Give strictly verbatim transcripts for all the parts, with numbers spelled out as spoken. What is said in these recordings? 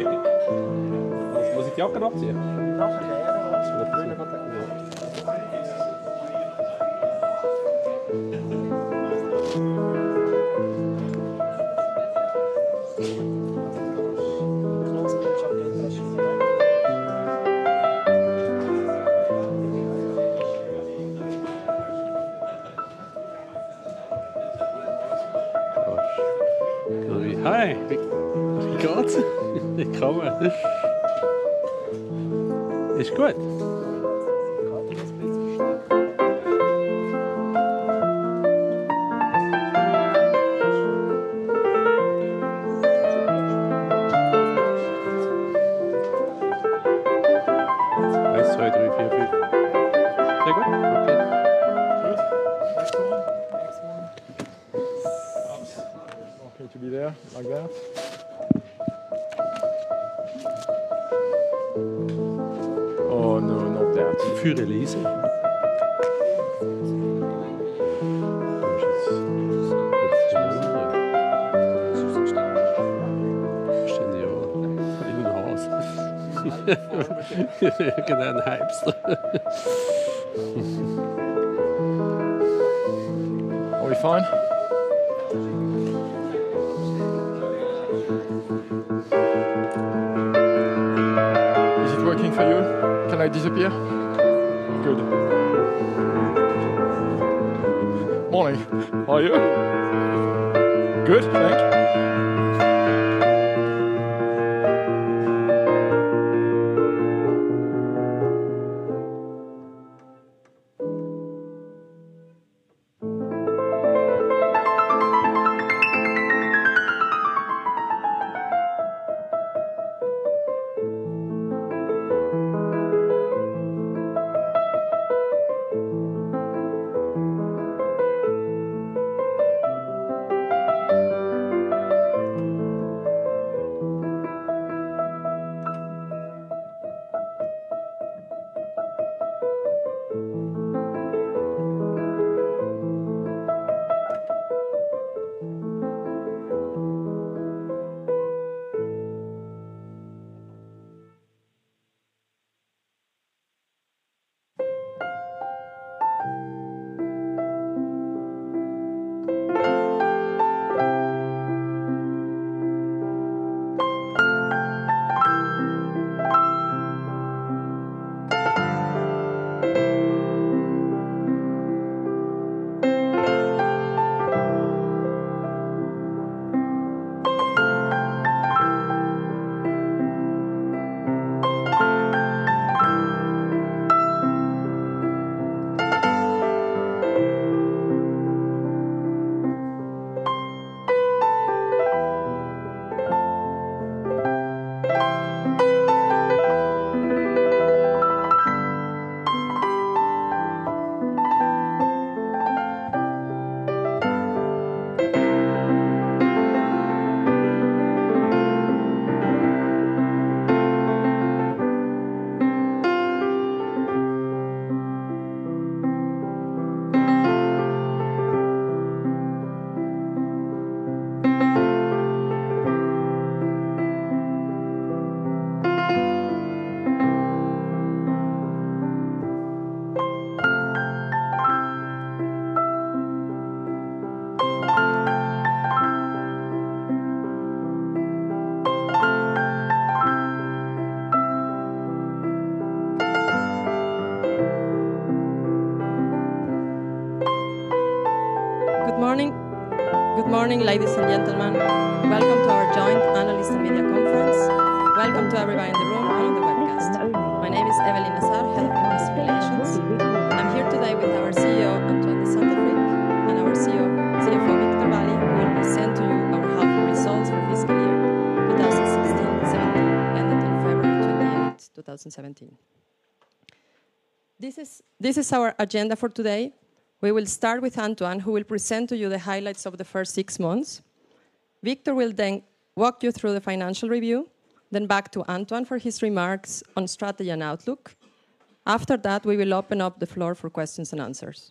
Muss, muss ich die Jacke abziehen? Nachher gerne. Hi, wie, wie geht's? Ich komme. Ist gut. Eins, zwei, drei, vier, fünf. Sehr gut. Okay. Okay, to be there, like that. Oh no, not that. Für Elise. Ständig auch. In den Haus. Irgendein Hypster. Are we fine? Is it working for you? Can I disappear? Good. Morning. How are you? Good, thanks. Good morning, ladies and gentlemen. Welcome to our joint Analyst and Media Conference. Welcome to everybody in the room and on the webcast. My name is Evelyn Nazar, Head of Investor Relations. I'm here today with our C E O, Antoine de Saint-Affrique, and our C E O, C F O, Victor Valli, who will present to you our half-year results for fiscal year twenty sixteen seventeen, ended on February twenty-eighth, twenty seventeen. This is, this is our agenda for today. We will start with Antoine, who will present to you the highlights of the first six months. Victor will then walk you through the financial review, then back to Antoine for his remarks on strategy and outlook. After that, we will open up the floor for questions and answers.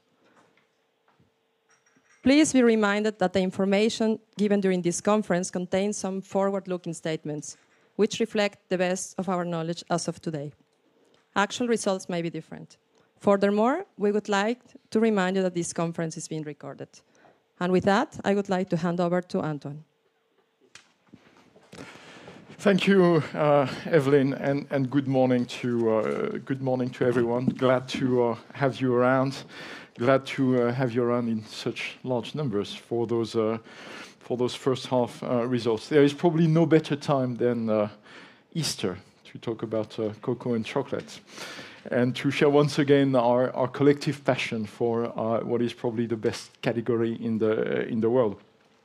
Please be reminded that the information given during this conference contains some forward-looking statements. which reflect the best of our knowledge as of today. Actual results may be different. Furthermore, we would like to remind you that this conference is being recorded. And with that, I would like to hand over to Antoine. Thank you, uh, Evelyn, and, and good morning to uh, good morning to everyone. Glad to uh, have you around. Glad to uh, have you around in such large numbers for those uh, for those first half uh, results. There is probably no better time than uh, Easter to talk about uh, cocoa and chocolate, and to share once again our, our collective passion for uh, what is probably the best category in the uh, in the world.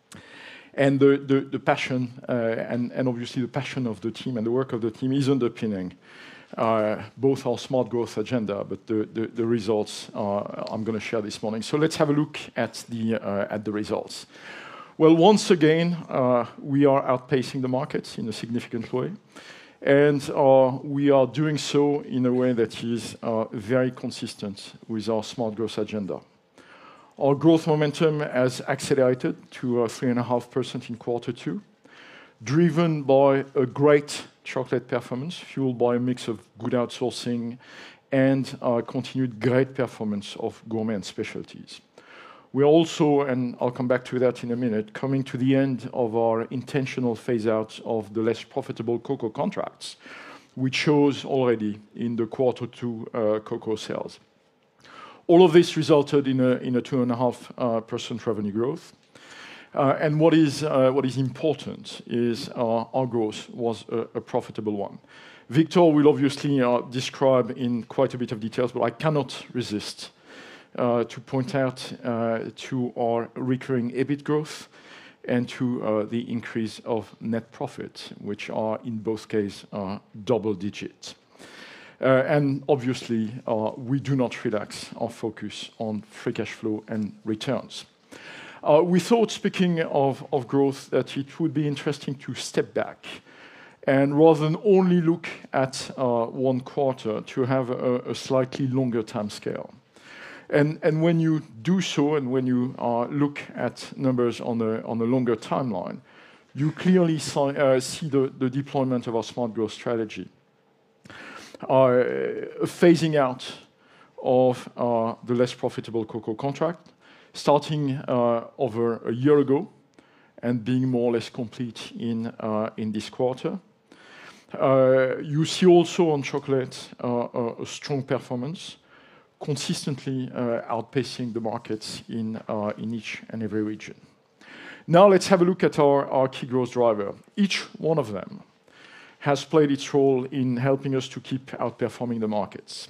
And the, the, the passion, uh, and, and obviously the passion of the team and the work of the team is underpinning uh, both our smart growth agenda, but the, the, the results uh, I'm going to share this morning. So let's have a look at the, uh, at the results. Well, once again, uh, we are outpacing the markets in a significant way. And uh, we are doing so in a way that is uh, very consistent with our smart growth agenda. Our growth momentum has accelerated to uh, three point five percent in quarter two, driven by a great chocolate performance, fueled by a mix of good outsourcing and uh, continued great performance of gourmet and specialties. We are also, and I'll come back to that in a minute, coming to the end of our intentional phase-out of the less profitable cocoa contracts, which shows already in the quarter two uh, cocoa sales. All of this resulted in a, in a two point five percent uh, revenue growth. Uh, and what is, uh, what is important is uh, our growth was a, a profitable one. Victor will obviously uh, describe in quite a bit of details, but I cannot resist uh, to point out uh, to our recurring EBIT growth and to uh, the increase of net profit, which are in both cases uh, double digit. Uh, and obviously, uh, we do not relax our focus on free cash flow and returns. Uh, we thought, speaking of, of growth, that it would be interesting to step back and rather than only look at uh, one quarter, to have a, a slightly longer time scale. And, and when you do so, and when you uh, look at numbers on a, on a longer timeline, you clearly see, uh, see the, the deployment of our smart growth strategy. Uh, a phasing out of uh, the less profitable cocoa contract, starting uh, over a year ago and being more or less complete in, uh, in this quarter. Uh, you see also on chocolate uh, a strong performance, consistently uh, outpacing the markets in, uh, in each and every region. Now let's have a look at our, our key growth driver. Each one of them has played its role in helping us to keep outperforming the markets.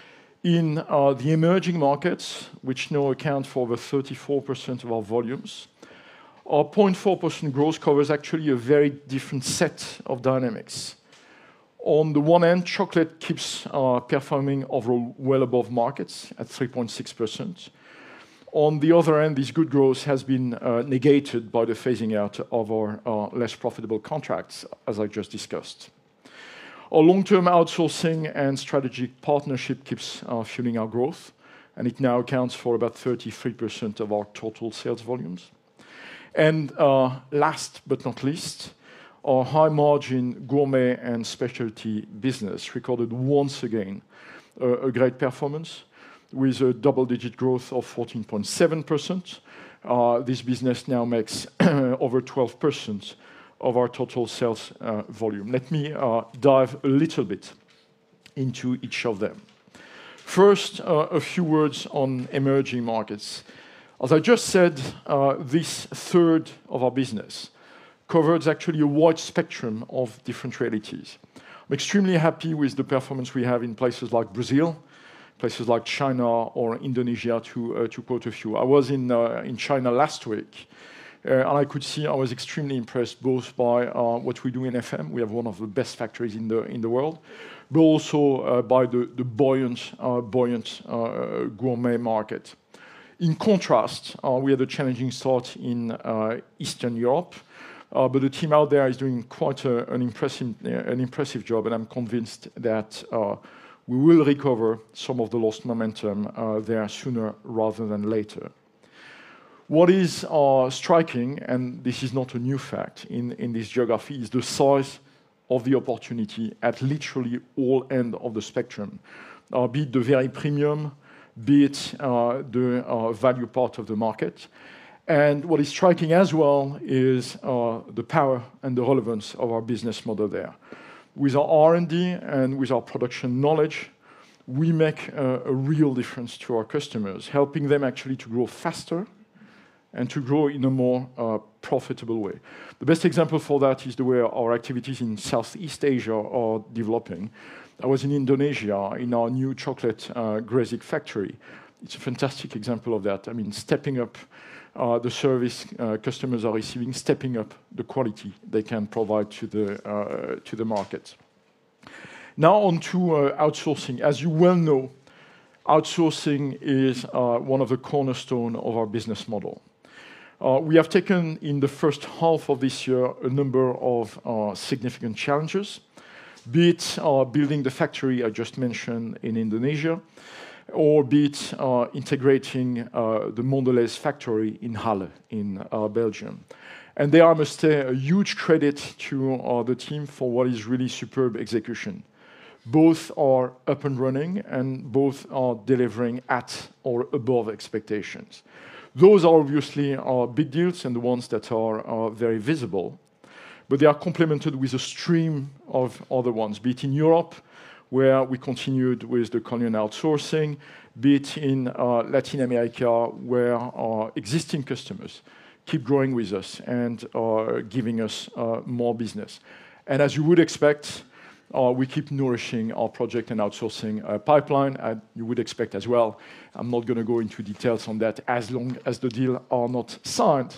In uh, the emerging markets, which now account for over thirty-four percent of our volumes, our zero point four percent growth covers actually a very different set of dynamics. On the one hand, chocolate keeps uh, performing overall well above markets at three point six percent. On the other hand, this good growth has been uh, negated by the phasing out of our uh, less profitable contracts, as I just discussed. Our long-term outsourcing and strategic partnership keeps uh, fueling our growth, and it now accounts for about thirty-three percent of our total sales volumes. And uh, last but not least, our high-margin gourmet and specialty business recorded once again uh, a great performance, with a double-digit growth of fourteen point seven percent. Uh, this business now makes over twelve percent of our total sales uh, volume. Let me uh, dive a little bit into each of them. First, uh, a few words on emerging markets. As I just said, uh, this third of our business covers actually a wide spectrum of different realities. I'm extremely happy with the performance we have in places like Brazil, places like China or Indonesia, to, uh, to quote a few. I was in, uh, in China last week, uh, and I could see I was extremely impressed both by uh, what we do in F M. We have one of the best factories in the, in the world, but also uh, by the, the buoyant, uh, buoyant uh, gourmet market. In contrast, uh, we had a challenging start in uh, Eastern Europe, uh, but the team out there is doing quite a, an, impressive, uh, an impressive job, and I'm convinced that uh, we will recover some of the lost momentum uh, there sooner rather than later. What is uh, striking, and this is not a new fact in, in this geography, is the size of the opportunity at literally all ends of the spectrum, uh, be it the very premium, be it uh, the uh, value part of the market. And what is striking as well is uh, the power and the relevance of our business model there. With our R and D and with our production knowledge, we make a, a real difference to our customers, helping them actually to grow faster and to grow in a more uh, profitable way. The best example for that is the way our activities in Southeast Asia are developing. I was in Indonesia in our new chocolate uh, Gresik factory. It's a fantastic example of that. I mean, stepping up uh, the service uh, customers are receiving, stepping up the quality they can provide to the, uh, to the market. Now on to uh, outsourcing. As you well know, outsourcing is uh, one of the cornerstones of our business model. Uh, we have taken in the first half of this year a number of uh, significant challenges, be it uh, building the factory I just mentioned in Indonesia, or be it uh, integrating uh, the Mondelez factory in Halle in uh, Belgium. And there I must say a huge credit to uh, the team for what is really superb execution. Both are up and running and both are delivering at or above expectations. Those are obviously our big deals and the ones that are, are very visible, but they are complemented with a stream of other ones, be it in Europe, where we continued with the Collion outsourcing, be it in uh, Latin America, where our existing customers keep growing with us and are giving us uh, more business. And as you would expect, Uh, we keep nourishing our project and outsourcing uh, pipeline, and you would expect as well. I'm not going to go into details on that as long as the deal are not signed.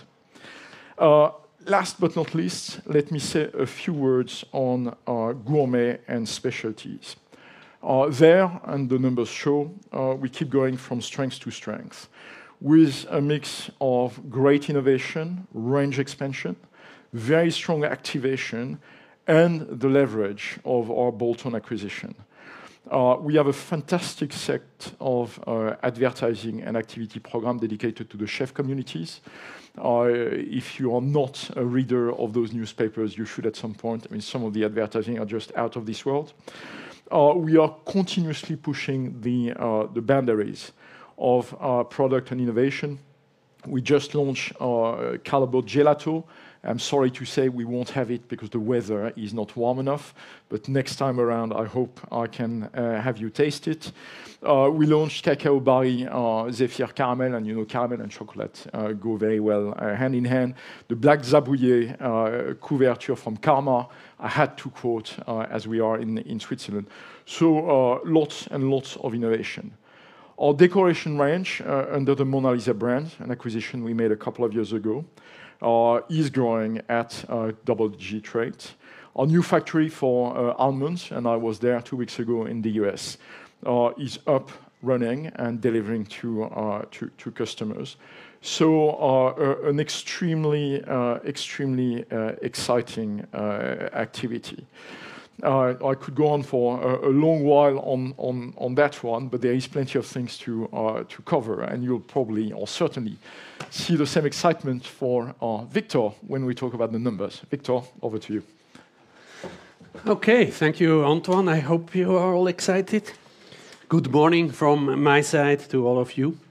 Uh, last but not least, let me say a few words on uh, gourmet and specialties. Uh, there, and the numbers show, uh, we keep going from strength to strength with a mix of great innovation, range expansion, very strong activation, and the leverage of our bolt-on acquisition. Uh, we have a fantastic set of uh, advertising and activity program dedicated to the chef communities. Uh, if you are not a reader of those newspapers, you should at some point. I mean, some of the advertising are just out of this world. Uh, we are continuously pushing the, uh, the boundaries of uh, product and innovation. We just launched uh, Callebaut Gelato. I'm sorry to say we won't have it because the weather is not warm enough, but next time around I hope I can uh, have you taste it. Uh, we launched Cacao Barry uh, Zephyr Caramel, and you know caramel and chocolate uh, go very well uh, hand in hand. The Black Zabouillet uh, couverture from Karma, I had to quote uh, as we are in, in Switzerland. So uh, lots and lots of innovation. Our decoration range uh, under the Mona Lisa brand, an acquisition we made a couple of years ago, Uh, is growing at uh, double-digit rate. Our new factory for uh, almonds, and I was there two weeks ago in the U S, uh, is up, running, and delivering to, uh, to, to customers. So uh, uh, an extremely, uh, extremely uh, exciting uh, activity. Uh, I could go on for a, a long while on, on, on that one, but there is plenty of things to, uh, to cover, and you'll probably, or certainly, see the same excitement for uh, Victor when we talk about the numbers. Victor, over to you. Okay, thank you, Antoine. I hope you are all excited. Good morning from my side to all of you.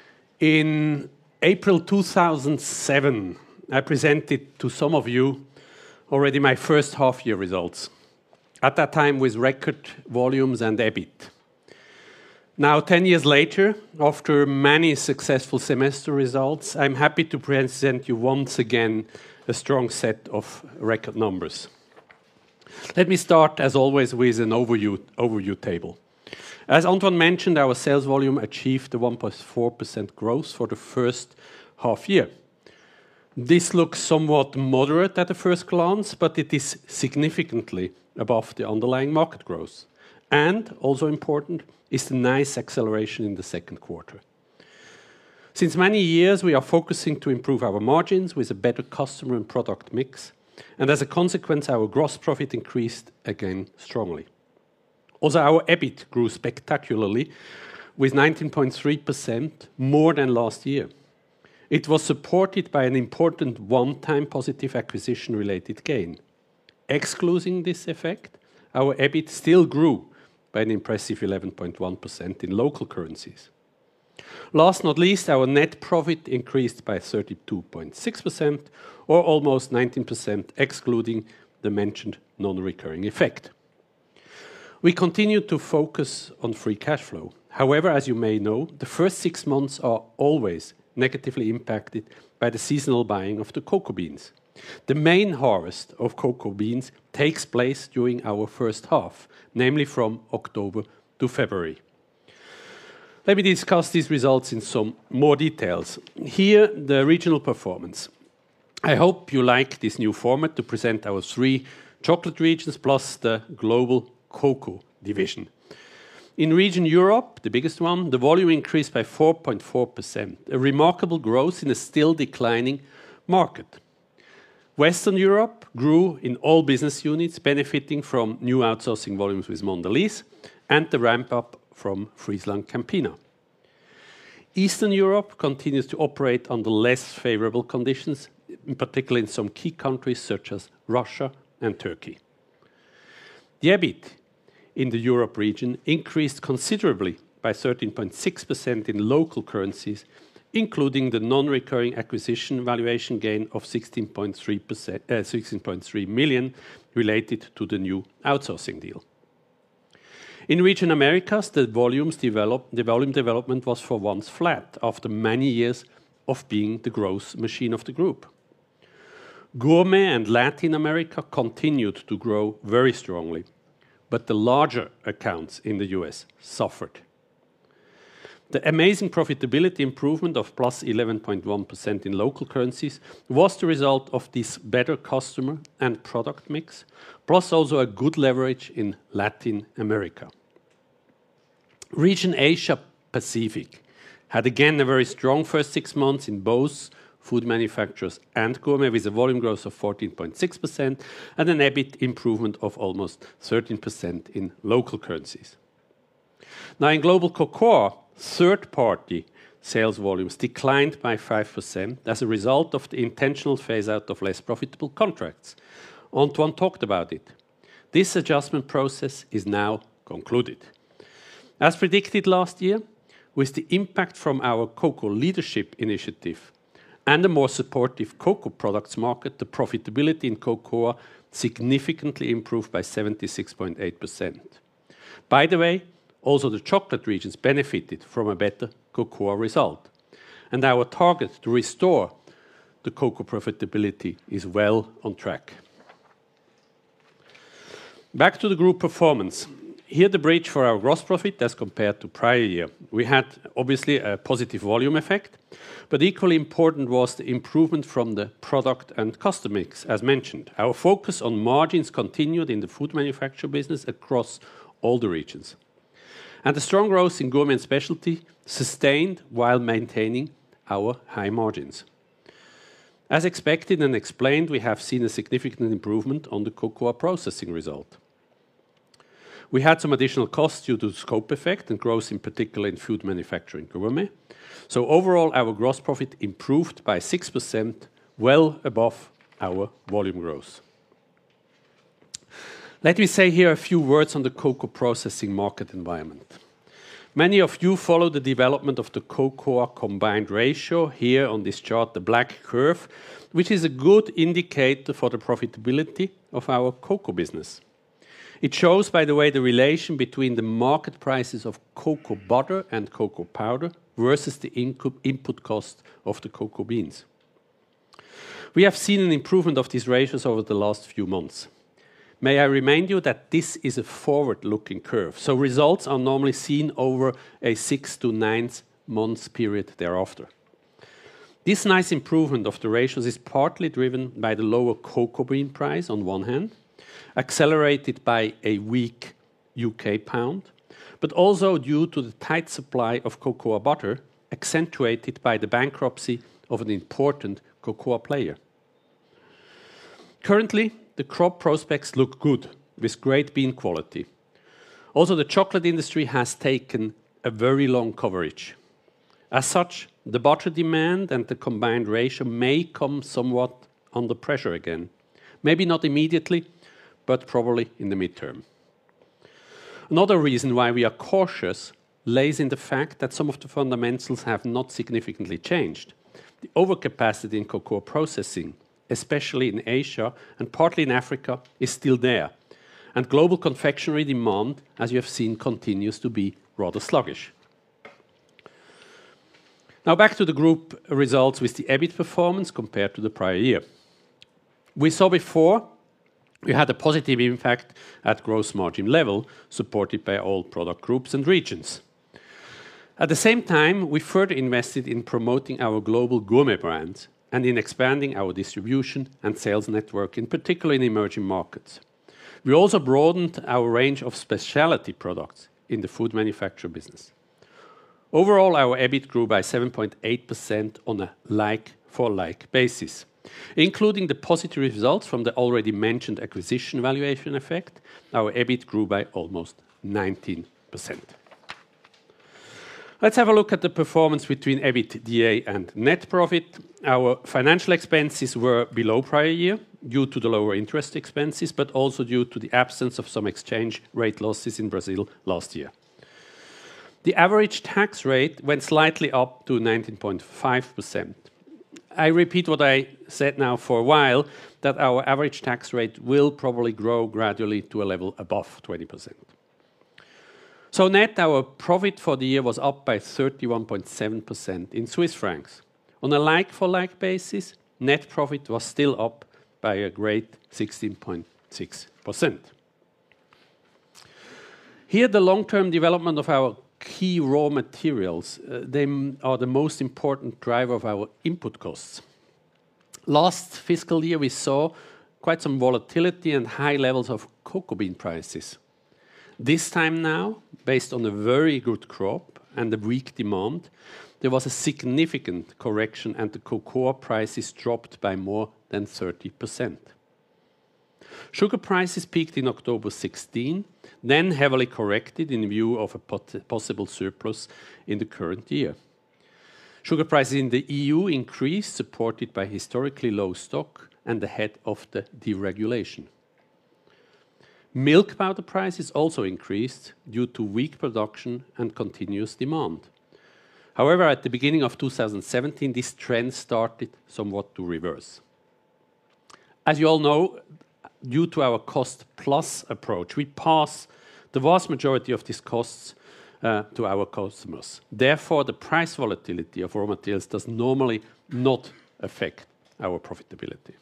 In April two thousand seven, I presented to some of you already my first half-year results. At that time with record volumes and EBIT. Now, ten years later, after many successful semester results, I'm happy to present you once again a strong set of record numbers. Let me start, as always, with an overview, overview table. As Antoine mentioned, our sales volume achieved a one point four percent growth for the first half year. This looks somewhat moderate at the first glance, but it is significantly above the underlying market growth. And, also important, is the nice acceleration in the second quarter. Since many years, we are focusing to improve our margins with a better customer and product mix, and as a consequence, our gross profit increased again strongly. Also, our EBIT grew spectacularly with nineteen point three percent more than last year. It was supported by an important one-time positive acquisition-related gain. Excluding this effect, our EBIT still grew by an impressive eleven point one percent in local currencies. Last not least, our net profit increased by thirty-two point six percent, or almost nineteen percent, excluding the mentioned non-recurring effect. We continue to focus on free cash flow. However, as you may know, the first six months are always negatively impacted by the seasonal buying of the cocoa beans. The main harvest of cocoa beans takes place during our first half, namely from October to February. Let me discuss these results in some more details. Here, the regional performance. I hope you like this new format to present our three chocolate regions plus the global cocoa division. In region Europe, the biggest one, the volume increased by four point four percent, a remarkable growth in a still declining market. Western Europe grew in all business units, benefiting from new outsourcing volumes with Mondelez and the ramp-up from Friesland Campina. Eastern Europe continues to operate under less favorable conditions, in particular in some key countries such as Russia and Turkey. The EBIT in the Europe region increased considerably by thirteen point six percent in local currencies, including the non-recurring acquisition valuation gain of sixteen point three million related to the new outsourcing deal. In region Americas, the, volumes develop, the volume development was for once flat after many years of being the growth machine of the group. Gourmet and Latin America continued to grow very strongly, but the larger accounts in the U S suffered. The amazing profitability improvement of plus eleven point one percent in local currencies was the result of this better customer and product mix, plus also a good leverage in Latin America. Region Asia Pacific had again a very strong first six months in both food manufacturers and gourmet, with a volume growth of fourteen point six percent and an EBIT improvement of almost thirteen percent in local currencies. Now in global cocoa, third-party sales volumes declined by five percent as a result of the intentional phase-out of less profitable contracts. Antoine talked about it. This adjustment process is now concluded. As predicted last year, with the impact from our cocoa leadership initiative and a more supportive cocoa products market, the profitability in cocoa significantly improved by seventy-six point eight percent. By the way, also the chocolate regions benefited from a better cocoa result. And our target to restore the cocoa profitability is well on track. Back to the group performance. Here the bridge for our gross profit as compared to prior year. We had obviously a positive volume effect, but equally important was the improvement from the product and customer mix, as mentioned. Our focus on margins continued in the food manufacture business across all the regions. And the strong growth in gourmet and specialty sustained while maintaining our high margins. As expected and explained, we have seen a significant improvement on the cocoa processing result. We had some additional costs due to the scope effect and growth in particular in food manufacturing gourmet. So overall, our gross profit improved by six percent, well above our volume growth. Let me say here a few words on the cocoa processing market environment. Many of you follow the development of the cocoa combined ratio, here on this chart, the black curve, which is a good indicator for the profitability of our cocoa business. It shows, by the way, the relation between the market prices of cocoa butter and cocoa powder versus the input cost of the cocoa beans. We have seen an improvement of these ratios over the last few months. May I remind you that this is a forward-looking curve, so results are normally seen over a six to nine months period thereafter. This nice improvement of the ratios is partly driven by the lower cocoa bean price on one hand, accelerated by a weak U K pound, but also due to the tight supply of cocoa butter, accentuated by the bankruptcy of an important cocoa player. Currently, the crop prospects look good, with great bean quality. Also, the chocolate industry has taken a very long coverage. As such, the butter demand and the combined ratio may come somewhat under pressure again. Maybe not immediately, but probably in the midterm. Another reason why we are cautious lays in the fact that some of the fundamentals have not significantly changed. The overcapacity in cocoa processing, especially in Asia and partly in Africa, is still there. And global confectionery demand, as you have seen, continues to be rather sluggish. Now back to the group results with the EBIT performance compared to the prior year. We saw before we had a positive impact at gross margin level, supported by all product groups and regions. At the same time, we further invested in promoting our global gourmet brands and in expanding our distribution and sales network, in particular in emerging markets. We also broadened our range of specialty products in the food manufacturer business. Overall, our EBIT grew by seven point eight percent on a like-for-like basis. Including the positive results from the already mentioned acquisition valuation effect, our EBIT grew by almost nineteen percent. Let's have a look at the performance between EBITDA and net profit. Our financial expenses were below prior year due to the lower interest expenses, but also due to the absence of some exchange rate losses in Brazil last year. The average tax rate went slightly up to nineteen point five percent. I repeat what I said now for a while, that our average tax rate will probably grow gradually to a level above twenty percent. So net, our profit for the year was up by thirty-one point seven percent in Swiss francs. On a like-for-like basis, net profit was still up by a great sixteen point six percent. Here, the long-term development of our key raw materials, uh, they are the most important driver of our input costs. Last fiscal year, we saw quite some volatility and high levels of cocoa bean prices. This time now, based on a very good crop and a weak demand, there was a significant correction and the cocoa prices dropped by more than thirty percent. Sugar prices peaked in October sixteen, then heavily corrected in view of a pot- possible surplus in the current year. Sugar prices in the E U increased, supported by historically low stock and ahead of the deregulation. Milk powder prices also increased due to weak production and continuous demand. However, at the beginning of two thousand seventeen, this trend started somewhat to reverse. As you all know, due to our cost-plus approach, we pass the vast majority of these costs uh, to our customers. Therefore, the price volatility of raw materials does normally not affect our profitability.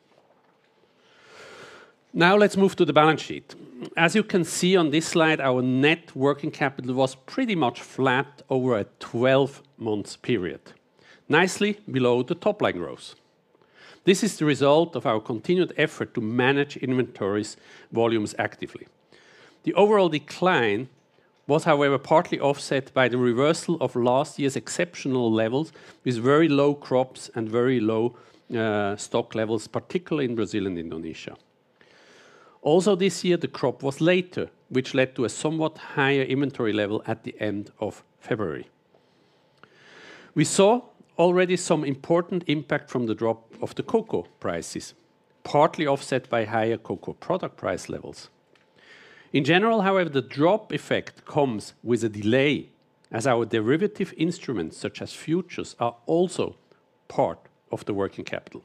Now let's move to the balance sheet. As you can see on this slide, our net working capital was pretty much flat over a twelve month period, nicely below the top line growth. This is the result of our continued effort to manage inventories volumes actively. The overall decline was, however, partly offset by the reversal of last year's exceptional levels with very low crops and very low uh, stock levels, particularly in Brazil and Indonesia. Also this year, the crop was later, which led to a somewhat higher inventory level at the end of February. We saw already some important impact from the drop of the cocoa prices, partly offset by higher cocoa product price levels. In general, however, the drop effect comes with a delay, as our derivative instruments, such as futures, are also part of the working capital.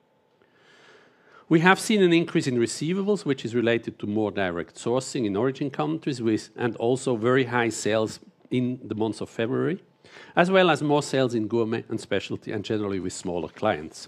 We have seen an increase in receivables, which is related to more direct sourcing in origin countries with, and also very high sales in the month of February, as well as more sales in gourmet and specialty and generally with smaller clients.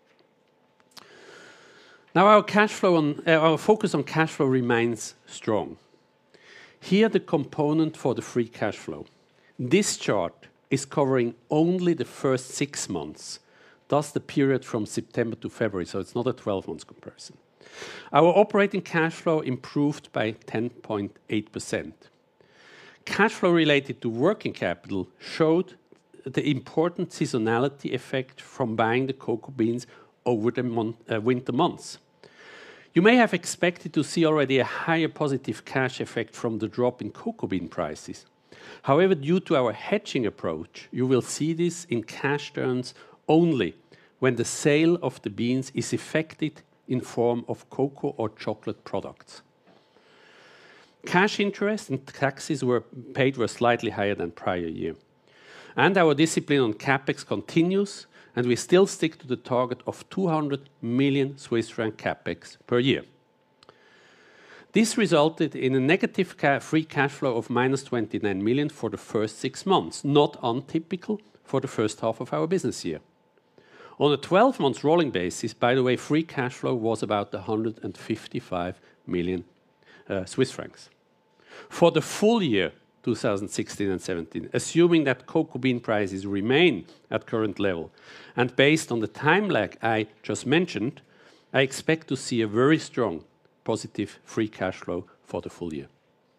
Now our cash flow on, uh, our focus on cash flow remains strong. Here the component for the free cash flow. This chart is covering only the first six months, thus the period from September to February, so it's not a twelve months comparison. Our operating cash flow improved by ten point eight percent. Cash flow related to working capital showed the important seasonality effect from buying the cocoa beans over the month, uh, winter months. You may have expected to see already a higher positive cash effect from the drop in cocoa bean prices. However, due to our hedging approach, you will see this in cash terms only when the sale of the beans is effected in form of cocoa or chocolate products. Cash interest and taxes were paid were slightly higher than prior year. And our discipline on CapEx continues, and we still stick to the target of two hundred million Swiss franc CapEx per year. This resulted in a negative ca free cash flow of minus twenty-nine million for the first six months, not untypical for the first half of our business year. On a twelve months rolling basis, by the way, free cash flow was about one hundred fifty-five million uh, Swiss francs. For the full year two thousand sixteen and seventeen, assuming that cocoa bean prices remain at current level, and based on the time lag I just mentioned, I expect to see a very strong positive free cash flow for the full year.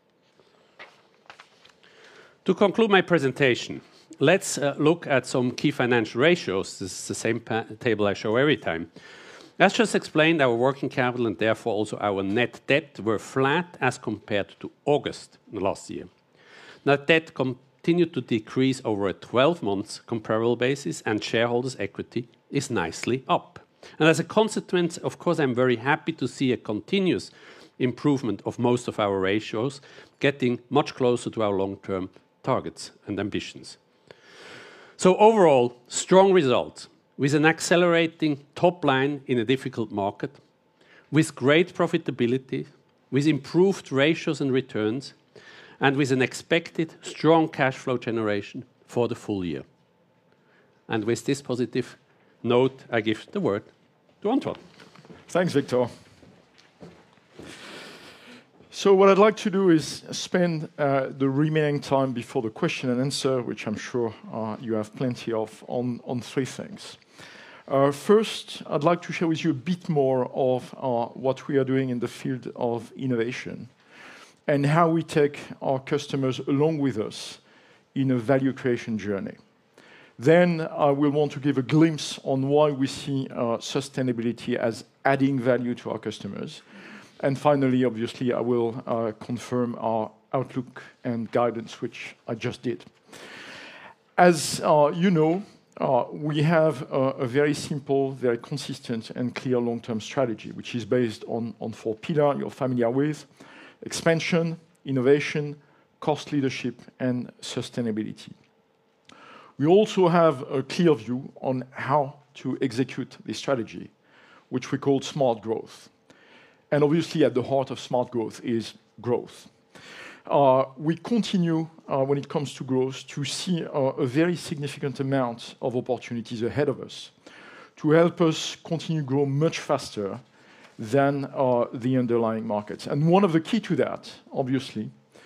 To conclude my presentation, let's uh, look at some key financial ratios. This is the same table I show every time. As just explained, our working capital and therefore also our net debt were flat as compared to August last year. Net debt continued to decrease over a twelve months comparable basis, and shareholders' equity is nicely up. And as a consequence, of course, I'm very happy to see a continuous improvement of most of our ratios, getting much closer to our long-term targets and ambitions. So overall, strong results with an accelerating top line in a difficult market, with great profitability, with improved ratios and returns, and with an expected strong cash flow generation for the full year. And with this positive note, I give the word to Antoine. Thanks, Victor. So what I'd like to do is spend uh, the remaining time before the question and answer, which I'm sure uh, you have plenty of, on, on three things. Uh, first, I'd like to share with you a bit more of uh, what we are doing in the field of innovation and how we take our customers along with us in a value creation journey. Then I will want to give a glimpse on why we see uh, sustainability as adding value to our customers. And finally, obviously, I will uh, confirm our outlook and guidance, which I just did. As uh, you know, uh, we have a, a very simple, very consistent and clear long-term strategy, which is based on, on four pillars you're familiar with: expansion, innovation, cost leadership, and sustainability. We also have a clear view on how to execute this strategy, which we call smart growth. And obviously, at the heart of smart growth is growth. Uh, we continue, uh, when it comes to growth, to see uh, a very significant amount of opportunities ahead of us to help us continue to grow much faster than uh, the underlying markets. And one of the key to that, obviously,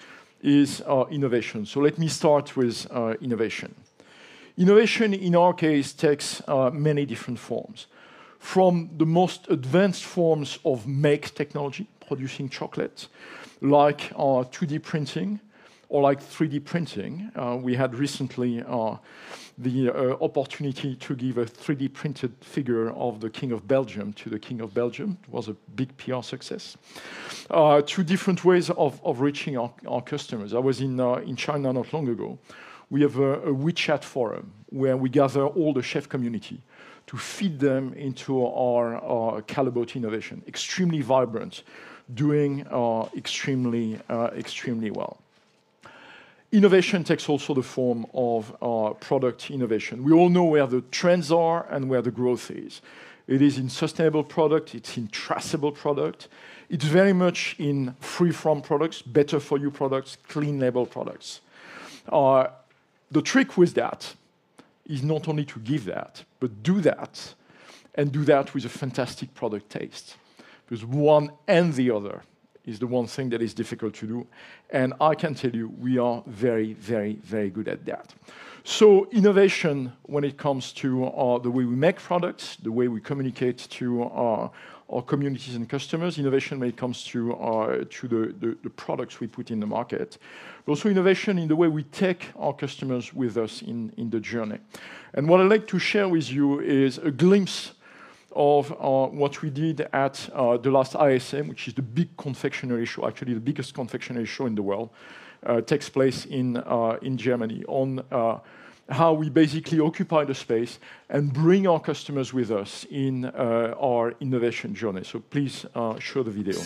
is uh, innovation. So let me start with uh, innovation. Innovation, in our case, takes uh, many different forms. From the most advanced forms of make technology, producing chocolate, like uh, two D printing or like three D printing. Uh, we had recently uh, the uh, opportunity to give a three D printed figure of the King of Belgium to the King of Belgium. It was a big P R success. Uh, two different ways of, of reaching our, our customers. I was in, uh, in China not long ago. We have a, a WeChat forum where we gather all the chef community to feed them into our, our Callebaut innovation. Extremely vibrant, doing uh, extremely, uh, extremely well. Innovation takes also the form of uh, product innovation. We all know where the trends are and where the growth is. It is in sustainable product, it's in traceable product, it's very much in free-from products, better-for-you products, clean label products. Uh, the trick with that is not only to give that, but do that, and do that with a fantastic product taste. Because one and the other is the one thing that is difficult to do. And I can tell you, we are very, very, very good at that. So innovation, when it comes to uh, the way we make products, the way we communicate to uh, our communities and customers, innovation when it comes to, uh, to the, the, the products we put in the market, but also innovation in the way we take our customers with us in, in the journey. And what I'd like to share with you is a glimpse of uh, what we did at uh, the last I S M, which is the big confectionery show, actually the biggest confectionery show in the world, uh, takes place in, uh, in Germany, on uh, how we basically occupy the space and bring our customers with us in uh, our innovation journey. So please uh, show the video.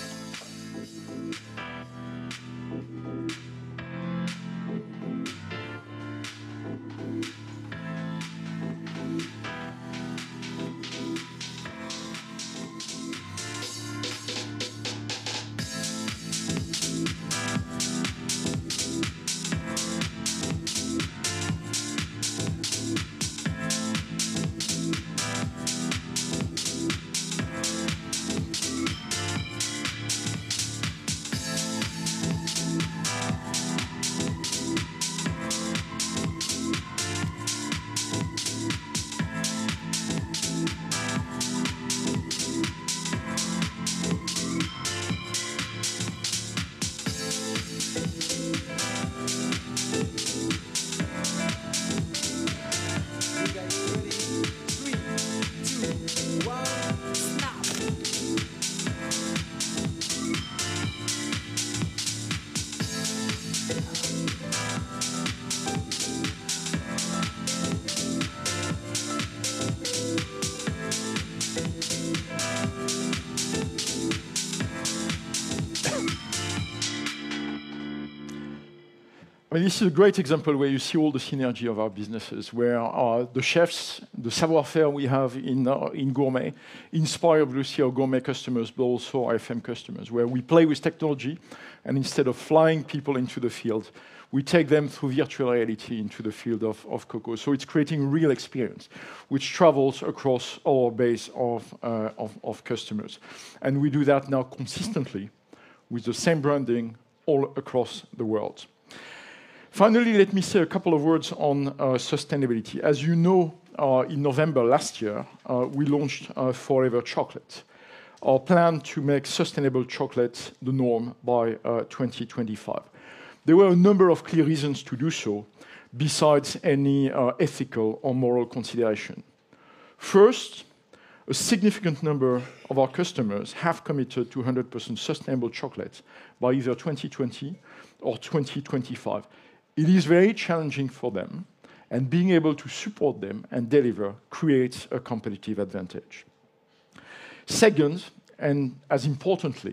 I mean, this is a great example where you see all the synergy of our businesses, where uh, the chefs, the savoir-faire we have in, uh, in gourmet, inspire obviously our gourmet customers, but also our F M customers, where we play with technology, and instead of flying people into the field, we take them through virtual reality into the field of, of cocoa. So it's creating real experience, which travels across our base of, uh, of, of customers. And we do that now consistently with the same branding all across the world. Finally, let me say a couple of words on uh, sustainability. As you know, uh, in November last year, uh, we launched uh, Forever Chocolate, our plan to make sustainable chocolate the norm by uh, twenty twenty-five. There were a number of clear reasons to do so, besides any uh, ethical or moral consideration. First, a significant number of our customers have committed to one hundred percent sustainable chocolate by either twenty twenty or twenty twenty-five. It is very challenging for them, and being able to support them and deliver creates a competitive advantage. Second, and as importantly,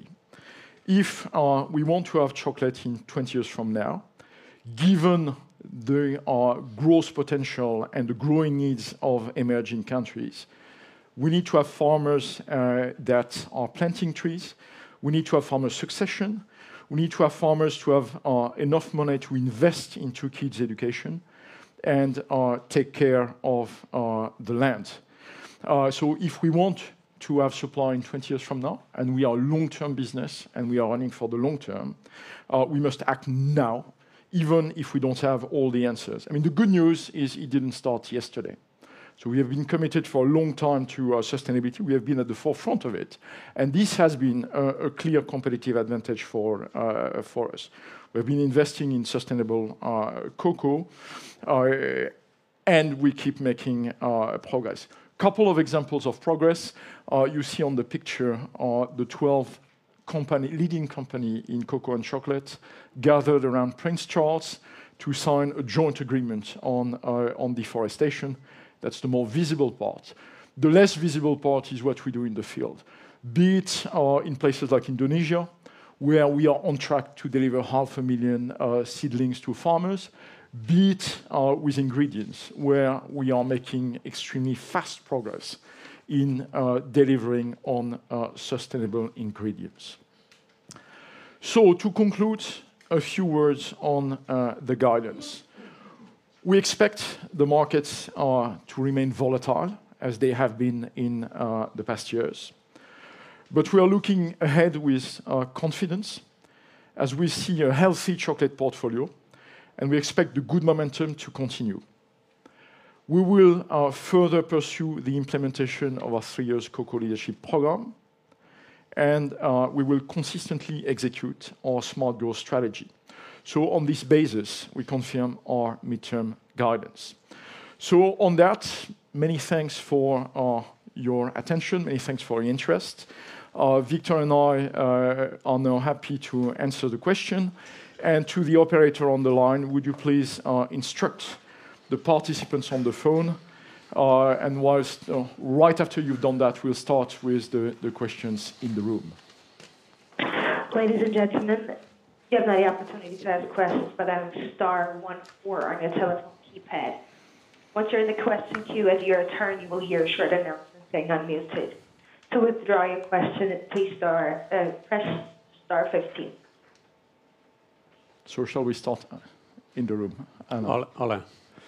if uh, we want to have chocolate in twenty years from now, given the uh, growth potential and the growing needs of emerging countries, we need to have farmers uh, that are planting trees. We need to have farmer succession. We need to have farmers to have uh, enough money to invest into kids' education and uh, take care of uh, the land. Uh, so if we want to have supply in twenty years from now, and we are a long-term business and we are running for the long term, uh, we must act now, even if we don't have all the answers. I mean, the good news is it didn't start yesterday. So we have been committed for a long time to uh, sustainability. We have been at the forefront of it. And this has been a, a clear competitive advantage for, uh, for us. We have been investing in sustainable uh, cocoa, uh, and we keep making uh, progress. Couple of examples of progress. Uh, you see on the picture uh, the twelve company, leading company in cocoa and chocolate gathered around Prince Charles to sign a joint agreement on, uh, on deforestation. That's the more visible part. The less visible part is what we do in the field, be it uh, in places like Indonesia, where we are on track to deliver half a million uh, seedlings to farmers, be it uh, with ingredients, where we are making extremely fast progress in uh, delivering on uh, sustainable ingredients. So to conclude, a few words on uh, the guidance. We expect the markets uh, to remain volatile, as they have been in uh, the past years. But we are looking ahead with uh, confidence, as we see a healthy chocolate portfolio, and we expect the good momentum to continue. We will uh, further pursue the implementation of our three years cocoa leadership program, and uh, we will consistently execute our smart growth strategy. So on this basis, we confirm our midterm guidance. So on that, many thanks for uh, your attention, many thanks for your interest. Uh, Victor and I uh, are now happy to answer the question. And to the operator on the line, would you please uh, instruct the participants on the phone. Uh, and whilst uh, right after you've done that, we'll start with the, the questions in the room. Ladies and gentlemen, you have now the opportunity to ask questions by dialing star one four on your telephone keypad. Once you're in the question queue, at your turn, you will hear a short announcement saying unmuted. To withdraw your question, please star, uh, press star fifteen. So shall we start in the room? Alain. Alain.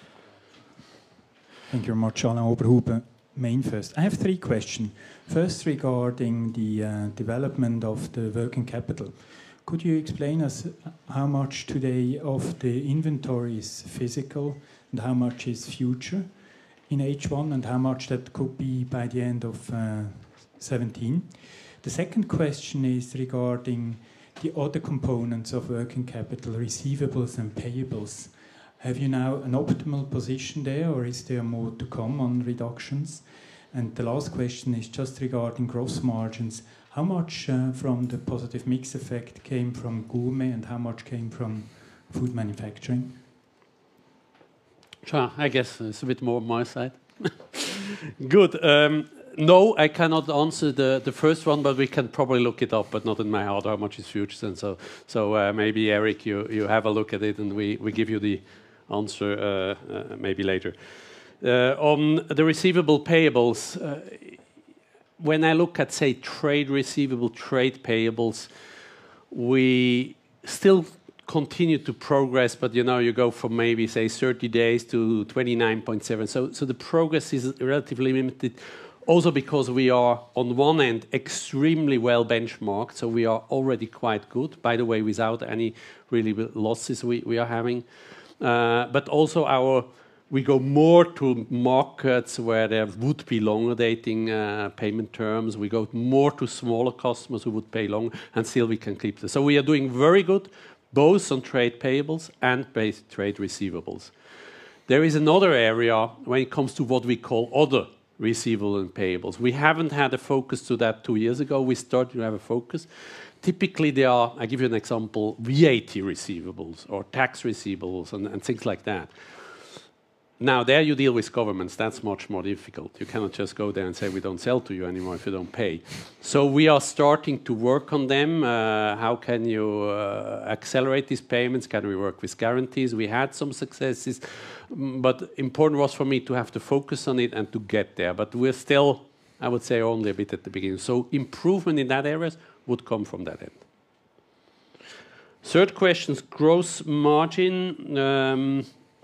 Thank you very much, Alain Oberhuber, MainFirst. I have three questions. First, regarding the uh, development of the working capital. Could you explain us how much today of the inventory is physical and how much is future in H one, and how much that could be by the end of uh, seventeen? The second question is regarding the other components of working capital, receivables and payables. Have you now an optimal position there, or is there more to come on reductions? And the last question is just regarding gross margins. How much uh, from the positive mix effect came from gourmet and how much came from food manufacturing? Sure, I guess it's a bit more on my side. Good. Um, no, I cannot answer the, the first one, but we can probably look it up, but not in my heart, how much is futures. And so so uh, maybe, Eric, you, you have a look at it and we, we give you the answer uh, uh, maybe later. Uh, on the receivable payables, uh, when I look at, say, trade receivable, trade payables, we still continue to progress, but you know, you go from maybe, say, thirty days to twenty-nine point seven. So, so the progress is relatively limited, also because we are, on one end, extremely well benchmarked, so we are already quite good, by the way, without any really losses we, we are having. Uh, but also our, we go more to markets where there would be longer dating uh, payment terms. We go more to smaller customers who would pay long, and still we can keep this. So we are doing very good, both on trade payables and base trade receivables. There is another area when it comes to what we call other receivable and payables. We haven't had a focus to that two years ago. We started to have a focus. Typically, there are, I give you an example, V A T receivables or tax receivables and, and things like that. Now, there you deal with governments. That's much more difficult. You cannot just go there and say, we don't sell to you anymore if you don't pay. So we are starting to work on them. Uh, how can you uh, accelerate these payments? Can we work with guarantees? We had some successes. But important was for me to have to focus on it and to get there. But we're still, I would say, only a bit at the beginning. So improvement in that area would come from that end. Third question, gross margin. Um,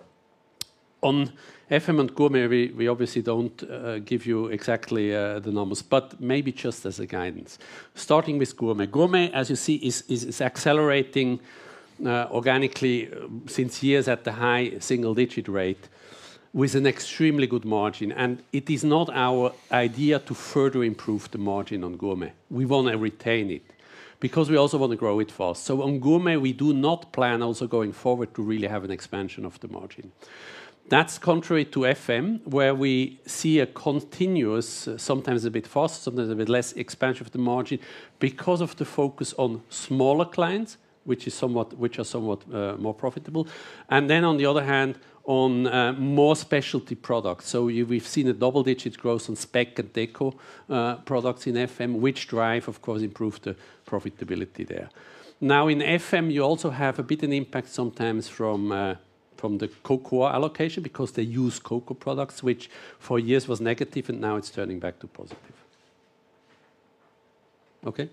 on F M and Gourmet, we, we obviously don't uh, give you exactly uh, the numbers, but maybe just as a guidance. Starting with Gourmet. Gourmet, as you see, is, is, is accelerating uh, organically uh, since years at the high single-digit rate with an extremely good margin. And it is not our idea to further improve the margin on Gourmet. We want to retain it, because we also want to grow it fast. So on Gourmet, we do not plan also going forward to really have an expansion of the margin. That's contrary to F M, where we see a continuous, uh, sometimes a bit faster, sometimes a bit less expansion of the margin because of the focus on smaller clients, which is somewhat, which are somewhat uh, more profitable, and then on the other hand, on uh, more specialty products. So you, we've seen a double-digit growth on spec and deco uh, products in F M, which drive, of course, improve the profitability there. Now in F M, you also have a bit an impact sometimes from uh, from the cocoa allocation, because they use cocoa products, which for years was negative, and now it's turning back to positive. Okay?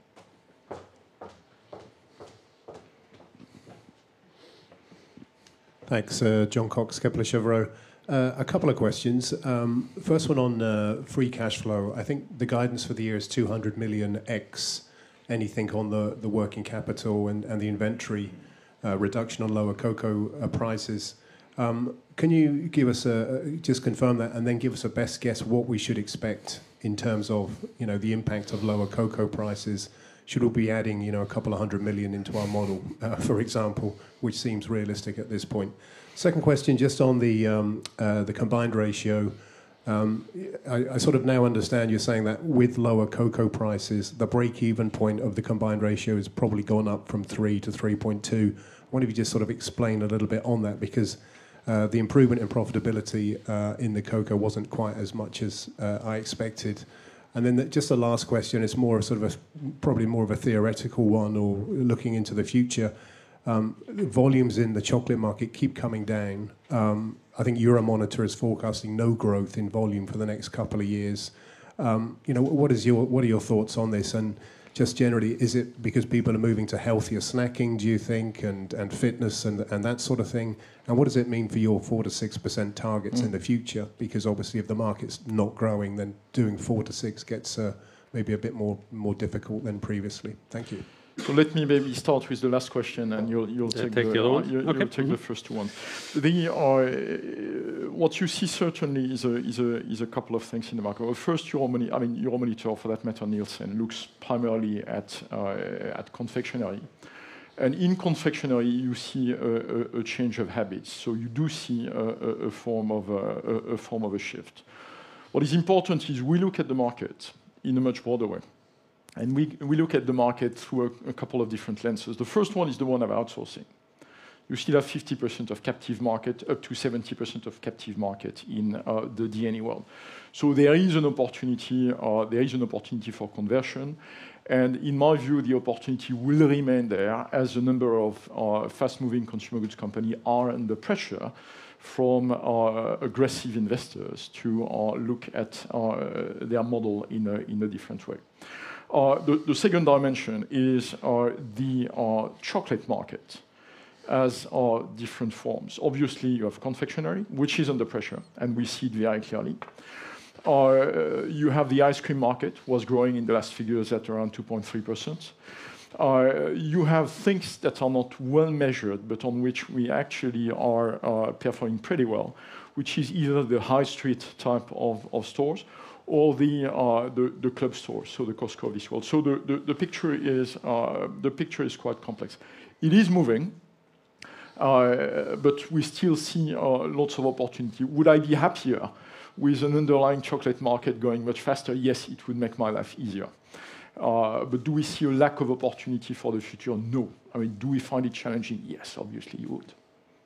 Thanks, uh, John Cox, Kepler Cheuvreux. Uh, a couple of questions. Um, first one on uh, free cash flow. I think the guidance for the year is two hundred million X anything on the, the working capital and, and the inventory uh, reduction on lower cocoa uh, prices. Um, can you give us a, just confirm that and then give us a best guess what we should expect in terms of, you know, the impact of lower cocoa prices? Should we be adding, you know, a couple of hundred million into our model, uh, for example, which seems realistic at this point? Second question, just on the um, uh, the combined ratio. Um, I, I sort of now understand you're saying that with lower cocoa prices, the break-even point of the combined ratio has probably gone up from three to three point two. I wonder if you just sort of explain a little bit on that, because Uh, the improvement in profitability uh, in the cocoa wasn't quite as much as uh, I expected. And then the, just the last question is more sort of a, probably more of a theoretical one, or looking into the future. Um, volumes in the chocolate market keep coming down. Um, I think Euromonitor is forecasting no growth in volume for the next couple of years. Um, you know, what is your what are your thoughts on this? And just generally, is it because people are moving to healthier snacking, do you think, and, and fitness and and that sort of thing? And what does it mean for your four to six percent targets mm. in the future? Because obviously, if the market's not growing, then doing four to six gets uh, maybe a bit more more difficult than previously. Thank you. So let me maybe start with the last question, and you'll you'll yeah, take, take the, the other one. uh, you, okay. you'll take mm-hmm. the first one. The uh, what you see certainly is a is a is a couple of things in the market. Well, first, Euromonitor, I mean Euromonitor for that matter, Nielsen looks primarily at uh, at confectionery, and in confectionery you see a, a, a change of habits. So you do see a, a, a form of a, a form of a shift. What is important is we look at the market in a much broader way. And we, we look at the market through a, a couple of different lenses. The first one is the one of outsourcing. You still have fifty percent of captive market, up to seventy percent of captive market in uh, the D N A world. So there is an opportunity, uh, there is an opportunity for conversion. And in my view, the opportunity will remain there as a number of uh, fast-moving consumer goods companies are under pressure from uh, aggressive investors to uh, look at uh, their model in a, in a different way. Uh, the, the second dimension is uh, the uh, chocolate market as uh, different forms. Obviously, you have confectionery, which is under pressure, and we see it very clearly. Uh, you have the ice cream market, was growing in the last figures at around two point three percent. Uh, you have things that are not well measured, but on which we actually are uh, performing pretty well, which is either the high street type of, of stores, or the, uh, the the club stores, so the Costco of this world. So the, the, the picture is uh, the picture is quite complex. It is moving, uh, but we still see uh, lots of opportunity. Would I be happier with an underlying chocolate market going much faster? Yes, it would make my life easier. Uh, but do we see a lack of opportunity for the future? No. I mean, do we find it challenging? Yes, obviously you would.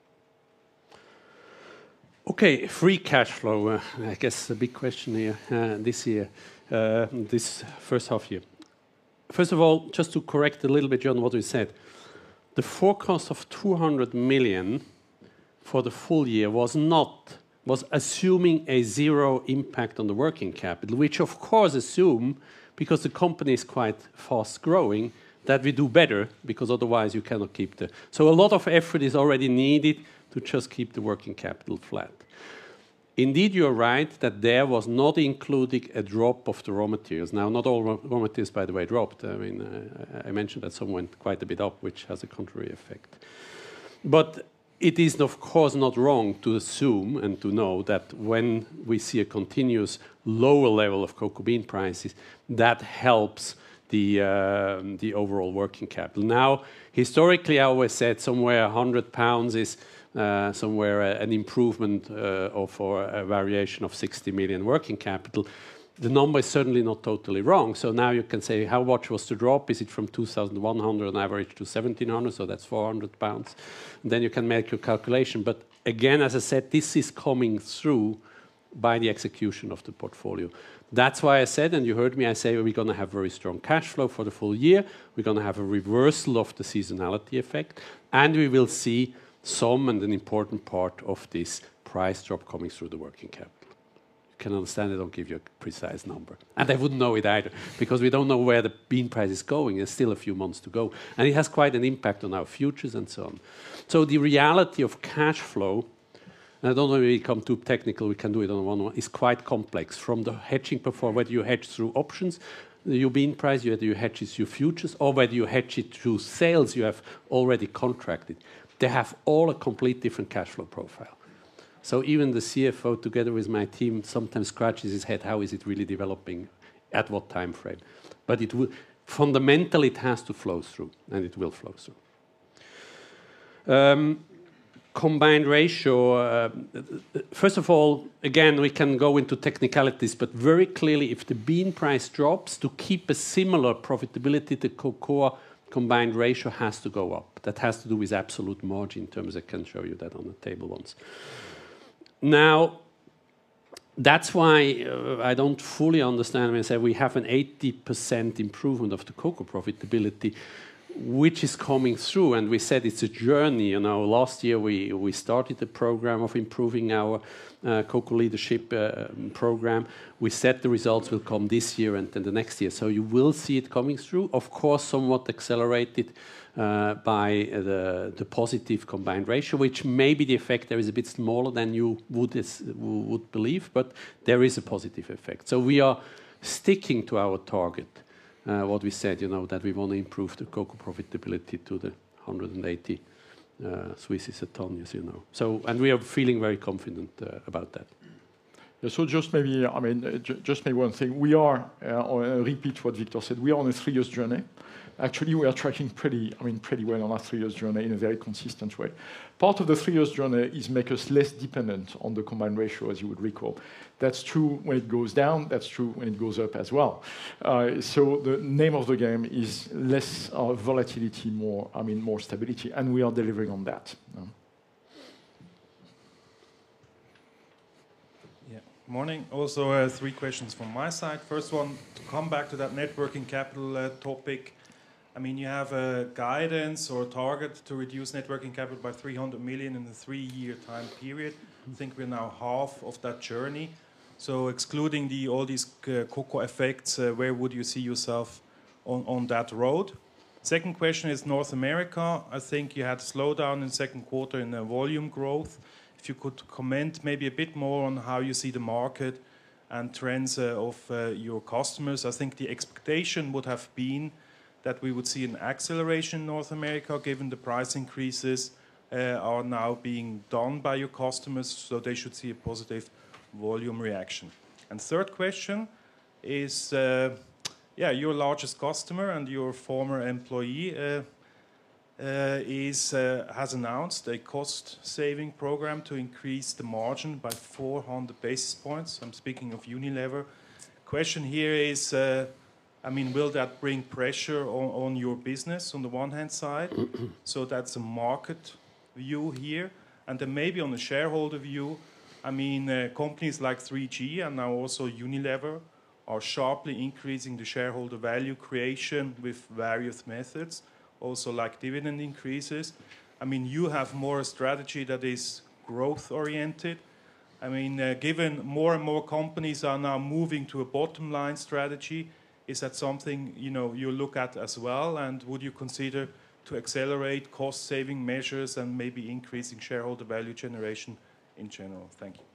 Okay, free cash flow. Uh, I guess a big question here uh, this year, uh, this first half year. First of all, just to correct a little bit, John, what we said, the forecast of two hundred million for the full year was not was assuming a zero impact on the working capital, which of course assume, because the company is quite fast growing, that we do better, because otherwise you cannot keep the. So a lot of effort is already needed to just keep the working capital flat. Indeed, you're right that there was not including a drop of the raw materials. Now, not all raw materials, by the way, dropped. I mean, uh, I mentioned that some went quite a bit up, which has a contrary effect. But it is, of course, not wrong to assume and to know that when we see a continuous lower level of cocoa bean prices, that helps the, uh, the overall working capital. Now, historically, I always said somewhere one hundred pounds is uh, somewhere uh, an improvement uh, of or a variation of sixty million working capital. The number is certainly not totally wrong. So now you can say, how much was the drop? Is it from two thousand one hundred on average to seventeen hundred? So that's four hundred pounds. And then you can make your calculation. But again, as I said, this is coming through by the execution of the portfolio. That's why I said, and you heard me, I say we're going to have very strong cash flow for the full year. We're going to have a reversal of the seasonality effect. And we will see some and an important part of this price drop coming through the working capital. You can understand I don't give you a precise number. And I wouldn't know it either, because we don't know where the bean price is going. There's still a few months to go. And it has quite an impact on our futures and so on. So the reality of cash flow, and I don't know if we become too technical, we can do it on one-on-one, is quite complex. From the hedging performance, whether you hedge through options, your bean price, whether you hedge it through futures, or whether you hedge it through sales you have already contracted. They have all a complete different cash flow profile. So even the C F O, together with my team, sometimes scratches his head, how is it really developing, at what time frame? But it will, fundamentally, it has to flow through, and it will flow through. Um, combined ratio, uh, first of all, again, we can go into technicalities, but very clearly, if the bean price drops, to keep a similar profitability, the cocoa combined ratio has to go up. That has to do with absolute margin terms. I can show you that on the table once. Now, that's why uh, I don't fully understand when I say we have an eighty percent improvement of the cocoa profitability, which is coming through. And we said it's a journey. You know, last year we, we started a program of improving our uh, cocoa leadership uh, program. We said the results will come this year and then the next year. So you will see it coming through. Of course, somewhat accelerated uh, by the, the positive combined ratio, which maybe the effect there is a bit smaller than you would, is, would believe, but there is a positive effect. So we are sticking to our target. Uh, what we said, you know, that we want to improve the cocoa profitability to the one hundred eighty uh, Swiss a ton, as you know. So, and we are feeling very confident uh, about that. Yeah, so just maybe, I mean, uh, ju just maybe one thing. We are, uh, uh, repeat what Victor said, we are on a three years journey. Actually, we are tracking pretty, I mean, pretty well on our three years journey in a very consistent way. Part of the three years journey is make us less dependent on the combined ratio, as you would recall. That's true when it goes down, that's true when it goes up as well. Uh, so the name of the game is less uh, volatility, more, I mean, more stability, and we are delivering on that. Um, Morning. Also, uh, three questions from my side. First one, to come back to that net working capital uh, topic. I mean, you have a guidance or a target to reduce net working capital by three hundred million in a three-year time period. I think we're now half of that journey. So, excluding the all these uh, cocoa effects, uh, where would you see yourself on, on that road? Second question is North America. I think you had a slowdown in the second quarter in uh, volume growth. If you could comment maybe a bit more on how you see the market and trends uh, of uh, your customers. I think the expectation would have been that we would see an acceleration in North America, given the price increases uh, are now being done by your customers, so they should see a positive volume reaction. And third question is, uh, yeah, your largest customer and your former employee uh, Uh, is, uh, has announced a cost-saving program to increase the margin by four hundred basis points. I'm speaking of Unilever. Question here is, uh, I mean, will that bring pressure on, on your business on the one hand side? So that's a market view here. And then maybe on the shareholder view, I mean, uh, companies like three G and now also Unilever are sharply increasing the shareholder value creation with various methods, also like dividend increases. I mean, you have more a strategy that is growth-oriented. I mean, uh, given more and more companies are now moving to a bottom-line strategy, is that something, you know, you look at as well? And would you consider to accelerate cost-saving measures and maybe increasing shareholder value generation in general? Thank you.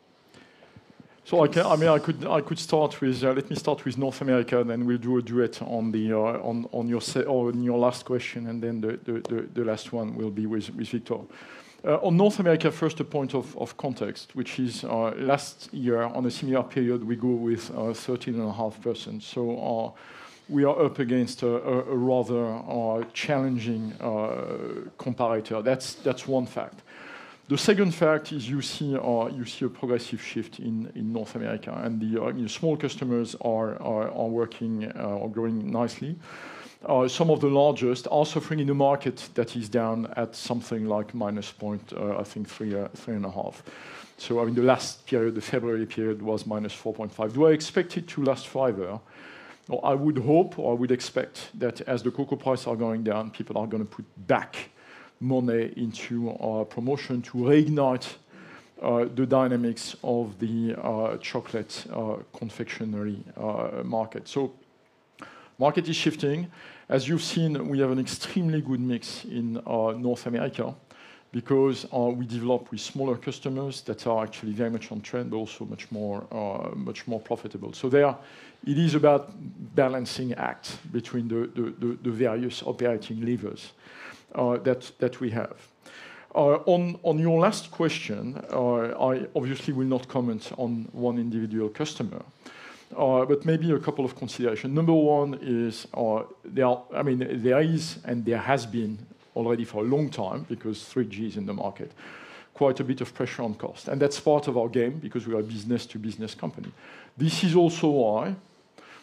So I, can, I mean, I could I could start with uh, let me start with North America, and then we'll do a duet on the uh, on on your se on your last question, and then the the, the, the last one will be with with Victor. Uh, on North America, first a point of, of context, which is uh, last year on a similar period we go with uh, thirteen and a half percent. So uh, we are up against a, a, a rather uh, challenging uh, comparator. That's that's one fact. The second fact is you see uh, you see a progressive shift in, in North America, and the uh, you know, small customers are are, are working uh, are growing nicely. Uh, some of the largest are suffering in a market that is down at something like minus point uh, I think three uh, three and a half. So I mean the last period, the February period, was minus four point five. Do I expect it to last forever? Well, I would hope or I would expect that as the cocoa prices are going down, people are going to put back money into uh, promotion to reignite uh, the dynamics of the uh, chocolate uh, confectionery uh, market. So market is shifting. As you've seen, we have an extremely good mix in uh, North America because uh, we develop with smaller customers that are actually very much on trend, but also much more, uh, much more profitable. So there, it is about balancing act between the, the, the, the various operating levers Uh, that, that we have. Uh, on, on your last question, uh, I obviously will not comment on one individual customer, uh, but maybe a couple of considerations. Number one is uh, there are, I mean, there is and there has been already for a long time, because three G is in the market, quite a bit of pressure on cost. And that's part of our game because we are a business-to-business company. This is also why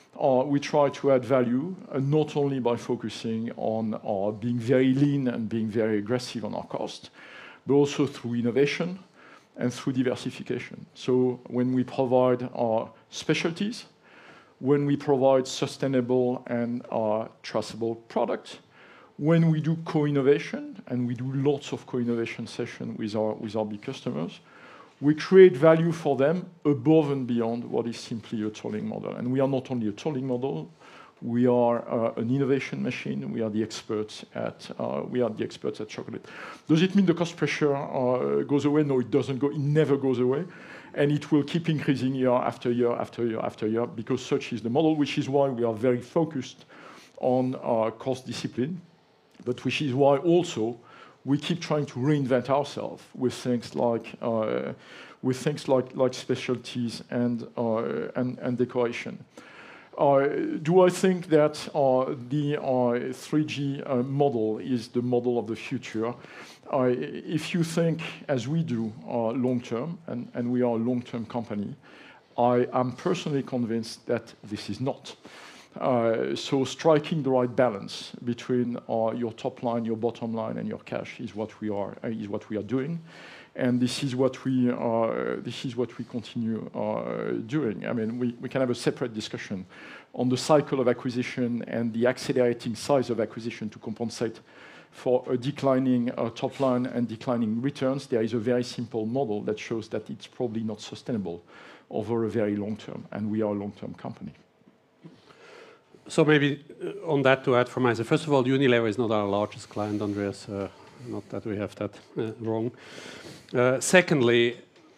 uh, we try to add value, uh, not only by focusing on uh, being very lean and being very aggressive on our cost, but also through innovation and through diversification. So when we provide our specialties, when we provide sustainable and uh, traceable products, when we do co-innovation, and we do lots of co-innovation sessions with our, with our big customers, we create value for them above and beyond what is simply a tolling model. And we are not only a tolling model, we are uh, an innovation machine. We are the experts at uh, we are the experts at chocolate. Does it mean the cost pressure uh, goes away? No, it doesn't go. It never goes away, and it will keep increasing year after year after year after year because such is the model. Which is why we are very focused on uh, cost discipline, but which is why also we keep trying to reinvent ourselves with things like uh, with things like like specialties and uh, and, and decoration. Uh, do I think that uh, the uh, three G uh, model is the model of the future? Uh, if you think, as we do, uh, long-term, and, and we are a long-term company, I am personally convinced that this is not. Uh, so striking the right balance between uh, your top line, your bottom line, and your cash is what we are uh, is what we are doing. And this is what we uh, this is what we continue uh, doing. I mean, we, we can have a separate discussion on the cycle of acquisition and the accelerating size of acquisition to compensate for a declining uh, top line and declining returns. There is a very simple model that shows that it's probably not sustainable over a very long term, and we are a long-term company. So maybe uh, on that to add from myself. First of all, Unilever is not our largest client, Andreas. Uh, not that we have that uh, wrong. Uh, secondly,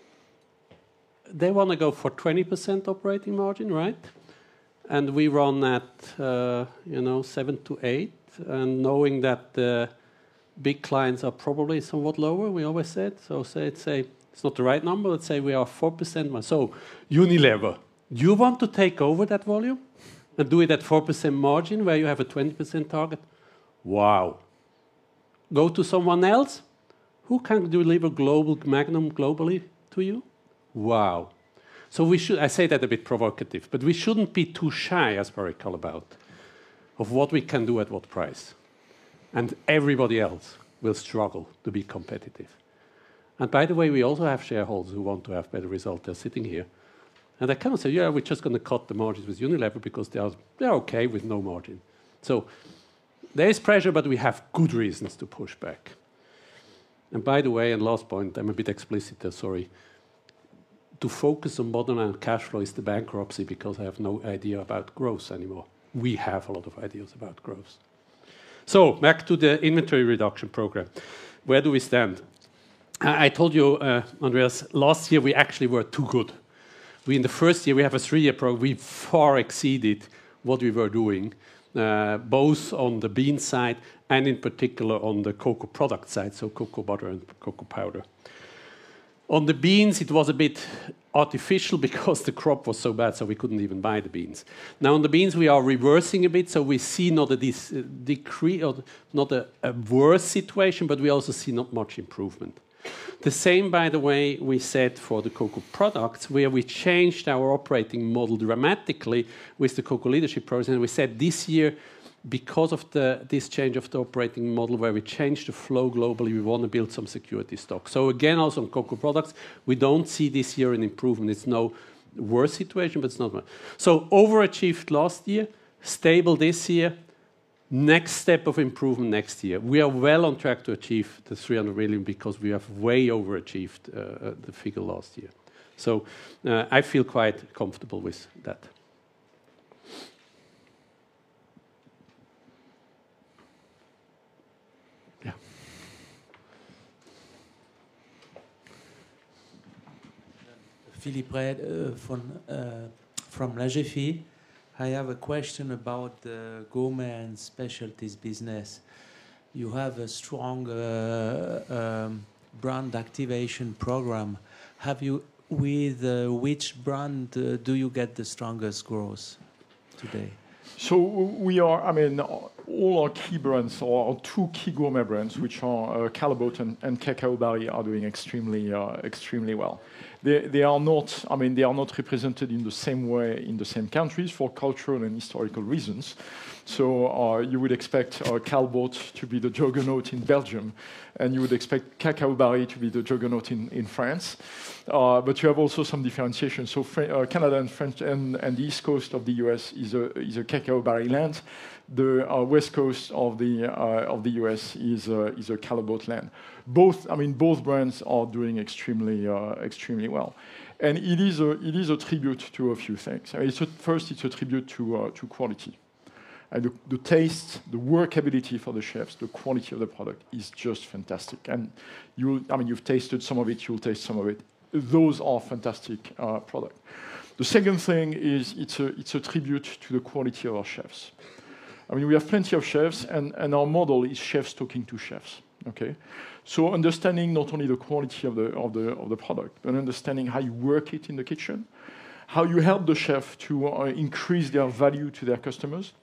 they want to go for twenty percent operating margin, right? And we run at uh, you know seven to eight, and knowing that the big clients are probably somewhat lower. We always said so. Say it's say it's not the right number. Let's say we are four percent. So Unilever, do you want to take over that volume and do it at four percent margin where you have a twenty percent target? Wow. Go to someone else who can deliver global Magnum globally to you? Wow. So we should, I say that a bit provocative, but we shouldn't be too shy, as Barikal, about of what we can do at what price. And everybody else will struggle to be competitive. And by the way, we also have shareholders who want to have better results. They're sitting here. And they cannot say, yeah, we're just going to cut the margins with Unilever because they are, they're okay with no margin. So there is pressure, but we have good reasons to push back. And by the way, and last point, I'm a bit explicit there, sorry. To focus on bottom line cash flow is the bankruptcy because I have no idea about growth anymore. We have a lot of ideas about growth. So back to the inventory reduction program. Where do we stand? I told you, uh, Andreas, last year we actually were too good. We, in the first year, we have a three-year program. We far exceeded what we were doing, uh, both on the bean side and in particular on the cocoa product side, so cocoa butter and cocoa powder. On the beans, it was a bit artificial because the crop was so bad, so we couldn't even buy the beans. Now, on the beans, we are reversing a bit, so we see not a dis- uh, decrease, or not a, a worse situation, but we also see not much improvement. The same, by the way, we said for the cocoa products, where we changed our operating model dramatically with the cocoa leadership process. And we said this year, because of the, this change of the operating model where we changed the flow globally, we want to build some security stock. So again, also on cocoa products, we don't see this year an improvement. It's no worse situation, but it's not much. So overachieved last year, stable this year, next step of improvement next year. We are well on track to achieve the three hundred million because we have way overachieved uh, the figure last year. So uh, I feel quite comfortable with that. Yeah. Philippe Red uh, from, uh, from La G F I. I have a question about the gourmet and specialties business. You have a strong uh, um, brand activation program. Have you, with uh, which brand uh, do you get the strongest growth today? So we are, I mean, all our key brands, or our two key gourmet brands, which are uh, Callebaut and, and Cacao Barry, are doing extremely, uh, extremely well. They, they are not, I mean, they are not represented in the same way in the same countries for cultural and historical reasons. So uh, you would expect uh, Callebaut to be the juggernaut in Belgium, and you would expect Cacao Barry to be the juggernaut in, in France. Uh, but you have also some differentiation. So Fra uh, Canada and French and, and the east coast of the U S is a is a Cacao Barry land. The uh, west coast of the uh, of the U S is uh, is a Callebaut land. Both, I mean, both brands are doing extremely uh, extremely well, and it is a it is a tribute to a few things. I mean, it's a, first, it's a tribute to uh, to quality. And the, the taste, the workability for the chefs, the quality of the product is just fantastic. And you, I mean, you've tasted some of it, you'll taste some of it. Those are fantastic uh, products. The second thing is it's a, it's a tribute to the quality of our chefs. I mean, we have plenty of chefs, and, and our model is chefs talking to chefs. Okay, so understanding not only the quality of the of the of the product, but understanding how you work it in the kitchen, how you help the chef to uh, increase their value to their customers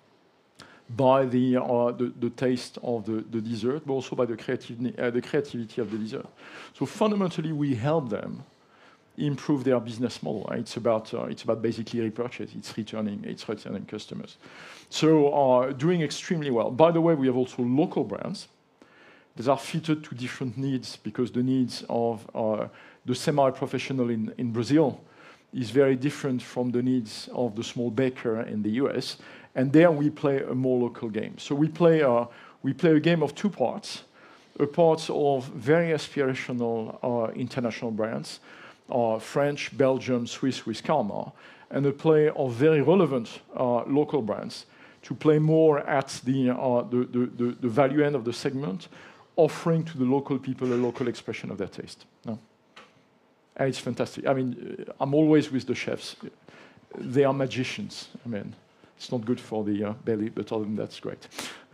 by the, uh, the, the taste of the, the dessert, but also by the, creativ uh, the creativity of the dessert. So fundamentally, we help them improve their business model. It's about, uh, it's about basically repurchase. It's returning, it's returning customers. So uh, doing extremely well. By the way, we have also local brands that are fitted to different needs, because the needs of uh, the semi-professional in, in Brazil is very different from the needs of the small baker in the U S, and there we play a more local game. So we play a, we play a game of two parts, a part of very aspirational uh, international brands, uh, French, Belgium, Swiss with Calmar, and a play of very relevant uh, local brands to play more at the, uh, the, the, the, the value end of the segment, offering to the local people a local expression of their taste. No? And it's fantastic. I mean, I'm always with the chefs. They are magicians. I mean, it's not good for the uh, belly, but other than that, it's great.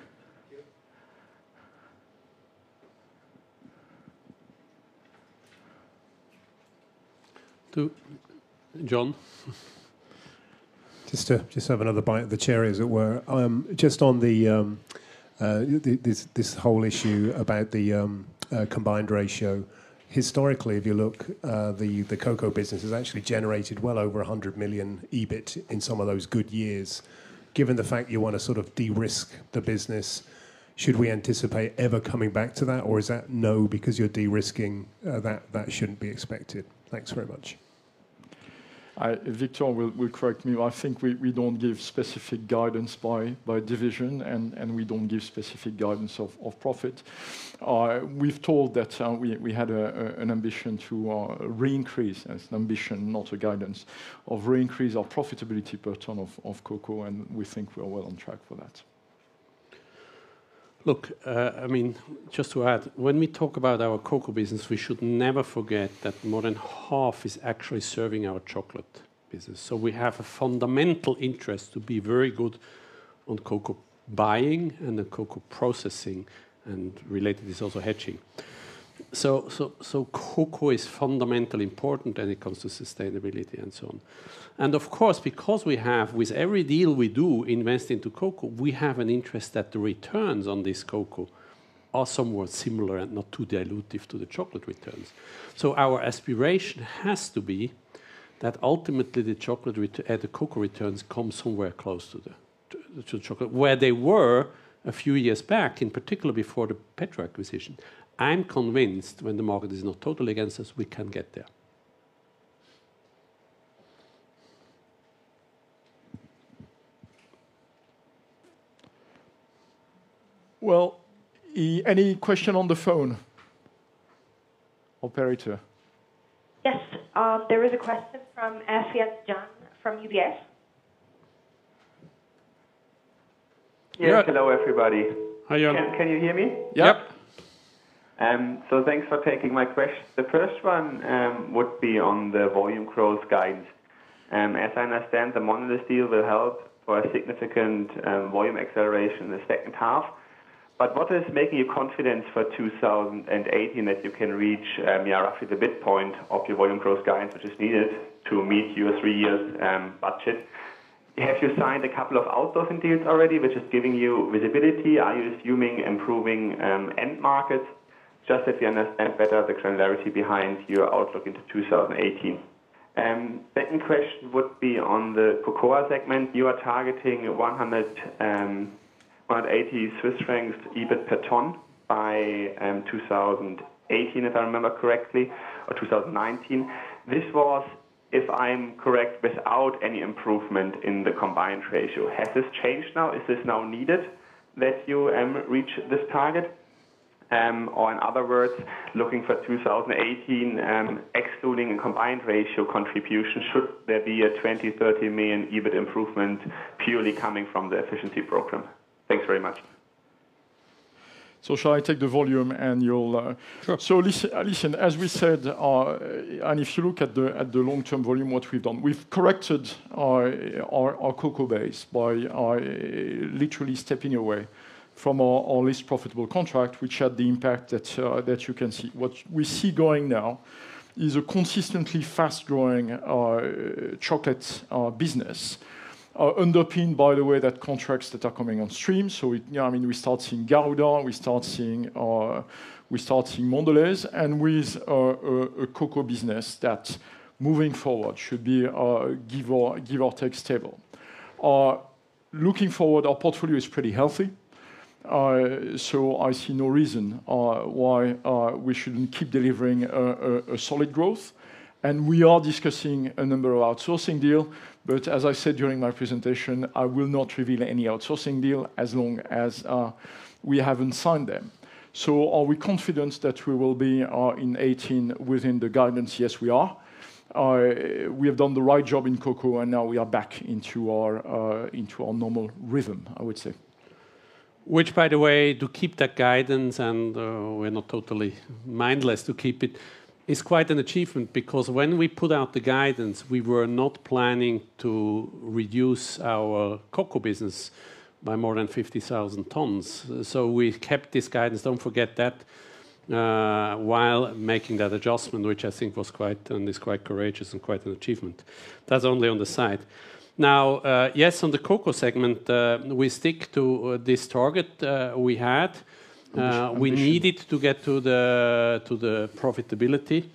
To John. Just to just have another bite of the cherry, as it were. Um, just on the um, uh, this this whole issue about the um, uh, combined ratio. Historically, if you look, uh, the the cocoa business has actually generated well over one hundred million E B I T in some of those good years. Given the fact you want to sort of de-risk the business, should we anticipate ever coming back to that, or is that no, because you're de-risking, uh, that that shouldn't be expected? Thanks very much. I, Victor will, will correct me. I think we, we don't give specific guidance by, by division, and, and we don't give specific guidance of, of profit. Uh, we've told that uh, we, we had a, a, an ambition to uh, re-increase, as an ambition, not a guidance, of re-increase our profitability per ton of, of cocoa, and we think we're well on track for that. Look, uh, I mean, just to add, when we talk about our cocoa business, we should never forget that more than half is actually serving our chocolate business. So we have a fundamental interest to be very good on cocoa buying and the cocoa processing, and related is also hedging. So, so, so cocoa is fundamentally important when it comes to sustainability and so on. And of course, because we have, with every deal we do, invest into cocoa, we have an interest that the returns on this cocoa are somewhat similar and not too dilutive to the chocolate returns. So our aspiration has to be that ultimately the chocolate ret- uh, the cocoa returns come somewhere close to the, to, to the chocolate, where they were a few years back, in particular before the Petro acquisition. I'm convinced when the market is not totally against us, we can get there. Well, e- any question on the phone? Operator. Yes, um, there is a question from Asian John from U B S. Yes, Yeah. hello everybody. Hi, Jan. Can, can you hear me? Yep. Um, so thanks for taking my question. The first one um, would be on the volume growth guidance. Um, as I understand, the Mondelez deal will help for a significant um, volume acceleration in the second half. But what is making you confident for two thousand eighteen that you can reach um, yeah, roughly the midpoint of your volume growth guidance, which is needed to meet your three years um, budget? have you signed a couple of outsourcing deals already, which is giving you visibility? Are you assuming improving um, end markets? Just that we understand better the granularity behind your outlook into two thousand eighteen. Um, second question would be on the cocoa segment. You are targeting one hundred, um, one hundred eighty Swiss francs E B I T per ton by um, two thousand eighteen, if I remember correctly, or two thousand nineteen. This was, if I'm correct, without any improvement in the combined ratio. Has this changed now? Is this now needed that you um, reach this target? Um, or in other words, looking for two thousand eighteen, um, excluding a combined ratio contribution, should there be a twenty, thirty million E B I T improvement purely coming from the efficiency program? Thanks very much. So shall I take the volume and you'll... Uh, sure. So listen, uh, listen, as we said, uh, and if you look at the at the long-term volume, what we've done, we've corrected our, our, our cocoa base by uh, literally stepping away from our, our least profitable contract, which had the impact that, uh, that you can see. What we see going now is a consistently fast-growing uh, chocolate uh, business, uh, underpinned by the way that contracts that are coming on stream. So, it, you know, I mean, we start seeing Gouda, we start seeing uh, we start seeing Mondelez, and with uh, a, a cocoa business that, moving forward, should be uh, give or give or take stable. Uh, looking forward, our portfolio is pretty healthy. Uh, so I see no reason uh, why uh, we shouldn't keep delivering a, a, a solid growth. And we are discussing a number of outsourcing deals, but as I said during my presentation, I will not reveal any outsourcing deal as long as uh, we haven't signed them. So are we confident that we will be uh, in eighteen within the guidance? Yes, we are. Uh, we have done the right job in cocoa, and now we are back into our, uh, into our normal rhythm, I would say. Which, by the way, to keep that guidance, and uh, we're not totally mindless to keep it, is quite an achievement, because when we put out the guidance, we were not planning to reduce our cocoa business by more than fifty thousand tons. So we kept this guidance, don't forget that, uh, while making that adjustment, which I think was quite, and is quite courageous and quite an achievement. That's only on the side. Now, uh, yes, on the cocoa segment, uh, we stick to uh, this target uh, we had. Uh, we needed to get to the to the profitability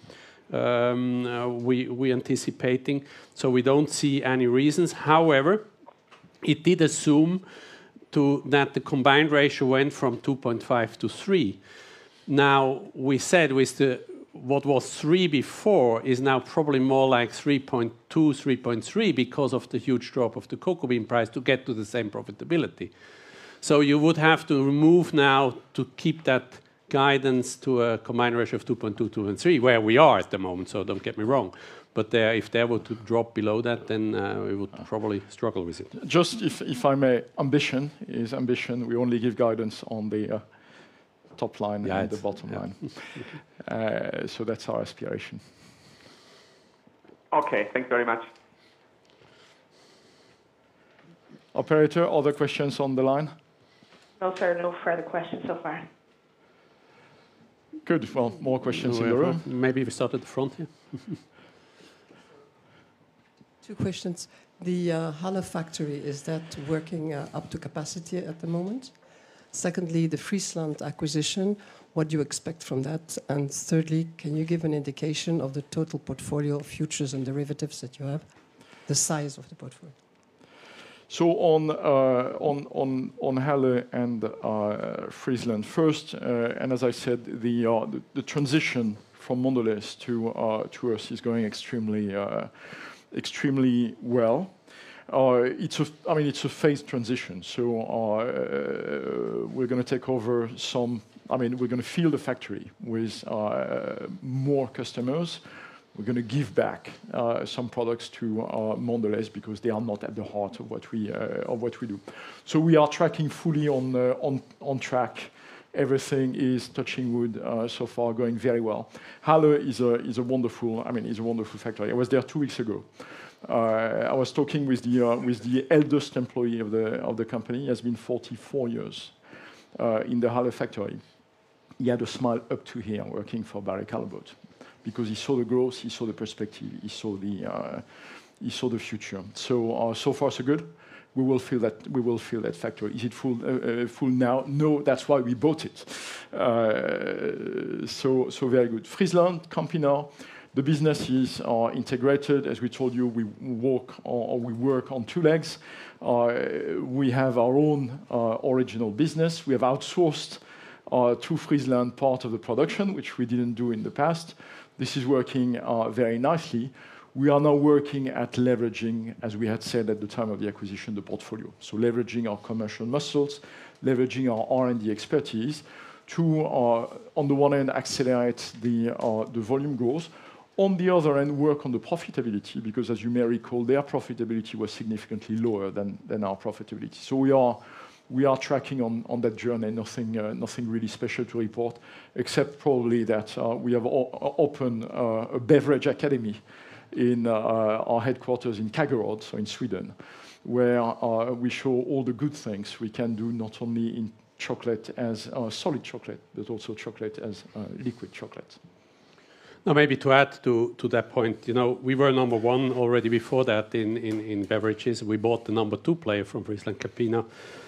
um, uh, we we anticipating, so we don't see any reasons. However, it did assume to that the combined ratio went from two point five to three. Now we said with the what was three before is now probably more like three point two, three point three because of the huge drop of the cocoa bean price to get to the same profitability. So you would have to remove now to keep that guidance to a combined ratio of two point two, two point three, where we are at the moment, so don't get me wrong. But there, if they were to drop below that, then uh, we would probably struggle with it. Just if, if I may, ambition is ambition. We only give guidance on the uh, top line yeah, and the bottom yeah. line. uh, so that's our aspiration. Okay, thanks very much. Operator, other questions on the line? No, sir, no further questions so far. Good. Well, more questions in the room. Maybe we start at the front here. Two questions. The uh, Halle factory, is that working uh, up to capacity at the moment? Secondly, the Friesland acquisition, what do you expect from that? And thirdly, can you give an indication of the total portfolio of futures and derivatives that you have? The size of the portfolio? So on uh, on on on Halle and uh, Friesland first, uh, and as I said, the, uh, the the transition from Mondelez to uh, to us is going extremely uh, extremely well. Uh, it's a I mean it's a phased transition. So uh, we're going to take over some. I mean we're going to fill the factory with uh, more customers. We're going to give back uh, some products to uh, Mondelez because they are not at the heart of what we uh, of what we do. So we are tracking fully on uh, on on track. Everything is, touching wood, uh, so far going very well. Halle is a is a wonderful. I mean, is a wonderful factory. I was there two weeks ago. Uh, I was talking with the uh, with the eldest employee of the of the company. He has been forty-four years uh, in the Halle factory. He had a smile up to here working for Barry Callebaut, because he saw the growth, he saw the perspective, he saw the uh, he saw the future. So uh, so far so good. We will fill that. We will fill that factory. Is it full? Uh, uh, full now? No. That's why we bought it. Uh, so so very good. Friesland, Campina. The business is uh, integrated. As we told you, we walk or, or we work on two legs. Uh, we have our own uh, original business. We have outsourced uh, to Friesland part of the production, which we didn't do in the past. This is working uh, very nicely. We are now working at leveraging, as we had said at the time of the acquisition, the portfolio. So leveraging our commercial muscles, leveraging our R and D expertise to, uh, on the one hand, accelerate the, uh, the volume growth. On the other hand, work on the profitability, because as you may recall, their profitability was significantly lower than, than our profitability. So we are, we are tracking on, on that journey, nothing, uh, nothing really special to report, except probably that uh, we have o- opened uh, a beverage academy in uh, our headquarters in Kaggerod, so in Sweden, where uh, we show all the good things we can do, not only in chocolate as uh, solid chocolate, but also chocolate as uh, liquid chocolate. Now, maybe to add to, to that point, you know, we were number one already before that in, in, in beverages. We bought the number two player from Friesland Campina.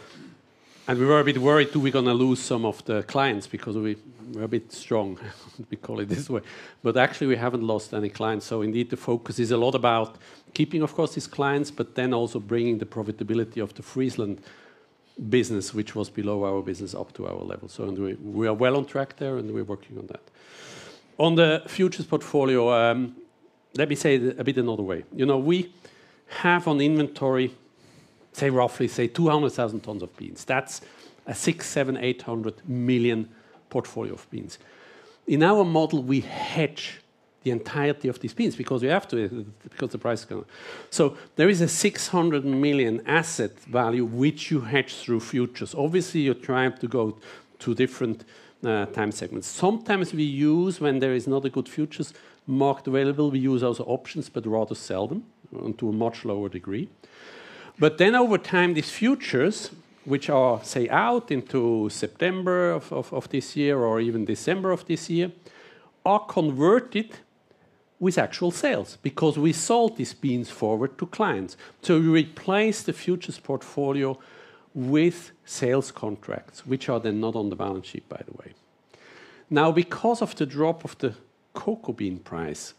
And we were a bit worried, too, we're going to lose some of the clients because we were a bit strong, we call it this way. But actually, we haven't lost any clients. So indeed, the focus is a lot about keeping, of course, these clients, but then also bringing the profitability of the Friesland business, which was below our business, up to our level. So and we, we are well on track there, and we're working on that. On the futures portfolio, um, let me say it a bit another way. You know, we have on inventory, say roughly, say two hundred thousand tons of beans. That's a six, seven, eight hundred million portfolio of beans. In our model, we hedge the entirety of these beans because we have to, because the price is going. So there is a six hundred million asset value which you hedge through futures. Obviously, you're trying to go to different uh, time segments. Sometimes we use, when there is not a good futures market available, we use also options, but rather seldom, and to a much lower degree. But then over time, these futures, which are, say, out into September of, of, of this year or even December of this year, are converted with actual sales because we sold these beans forward to clients. So we replace the futures portfolio with sales contracts, which are then not on the balance sheet, by the way. Now, because of the drop of the cocoa bean price,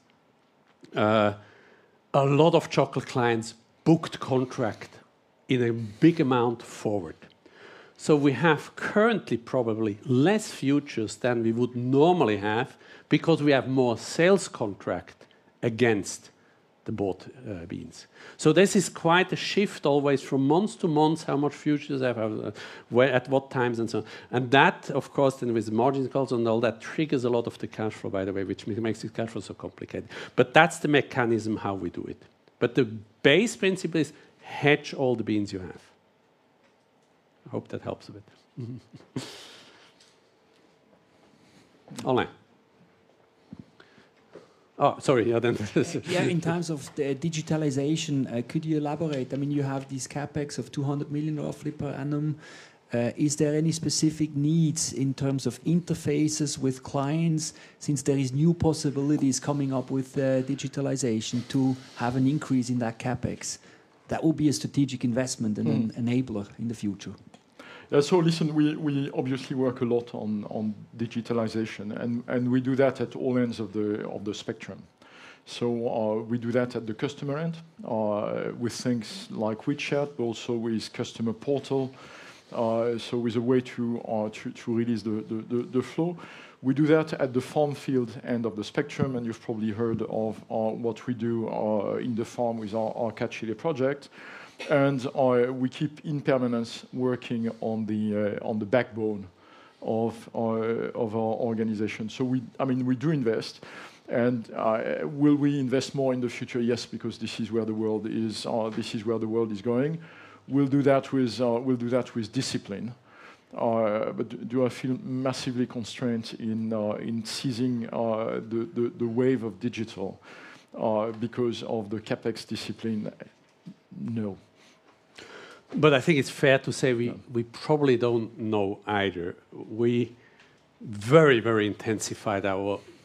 uh, a lot of chocolate clients booked contract in a big amount forward. So we have currently probably less futures than we would normally have because we have more sales contract against the bought uh, beans. So this is quite a shift always from month to month, how much futures I have, uh, where, at what times and so on. And that, of course, then with margin calls and all that triggers a lot of the cash flow, by the way, which makes the cash flow so complicated. But that's the mechanism how we do it. But the base principle is hedge all the beans you have. I hope that helps a bit. Alain. Oh, sorry. Yeah, then. Yeah, in terms of the digitalization, uh, could you elaborate? I mean, you have this capex of two hundred million roughly per annum. Uh, is there any specific needs in terms of interfaces with clients, since there is new possibilities coming up with uh, digitalization, to have an increase in that capex? That will be a strategic investment and mm. an enabler in the future. Yeah, so listen, we, we obviously work a lot on, on digitalization, and, and we do that at all ends of the of the spectrum. So uh, we do that at the customer end uh, with things like WeChat, but also with customer portal. Uh, so with a way to uh, to, to release the, the, the, the flow. We do that at the farm field end of the spectrum, and you've probably heard of uh, what we do uh, in the farm with our, our Cachile project. And uh, we keep in permanence working on the uh, on the backbone of uh, of our organization. So we, I mean, we do invest, and uh, will we invest more in the future? Yes, because this is where the world is. Uh, this is where the world is going. We'll do that with uh, we'll do that with discipline. Uh, but do I feel massively constrained in uh, in seizing uh, the, the the wave of digital uh, because of the capex discipline? No. But I think it's fair to say we, we probably don't know either. We very, very intensified our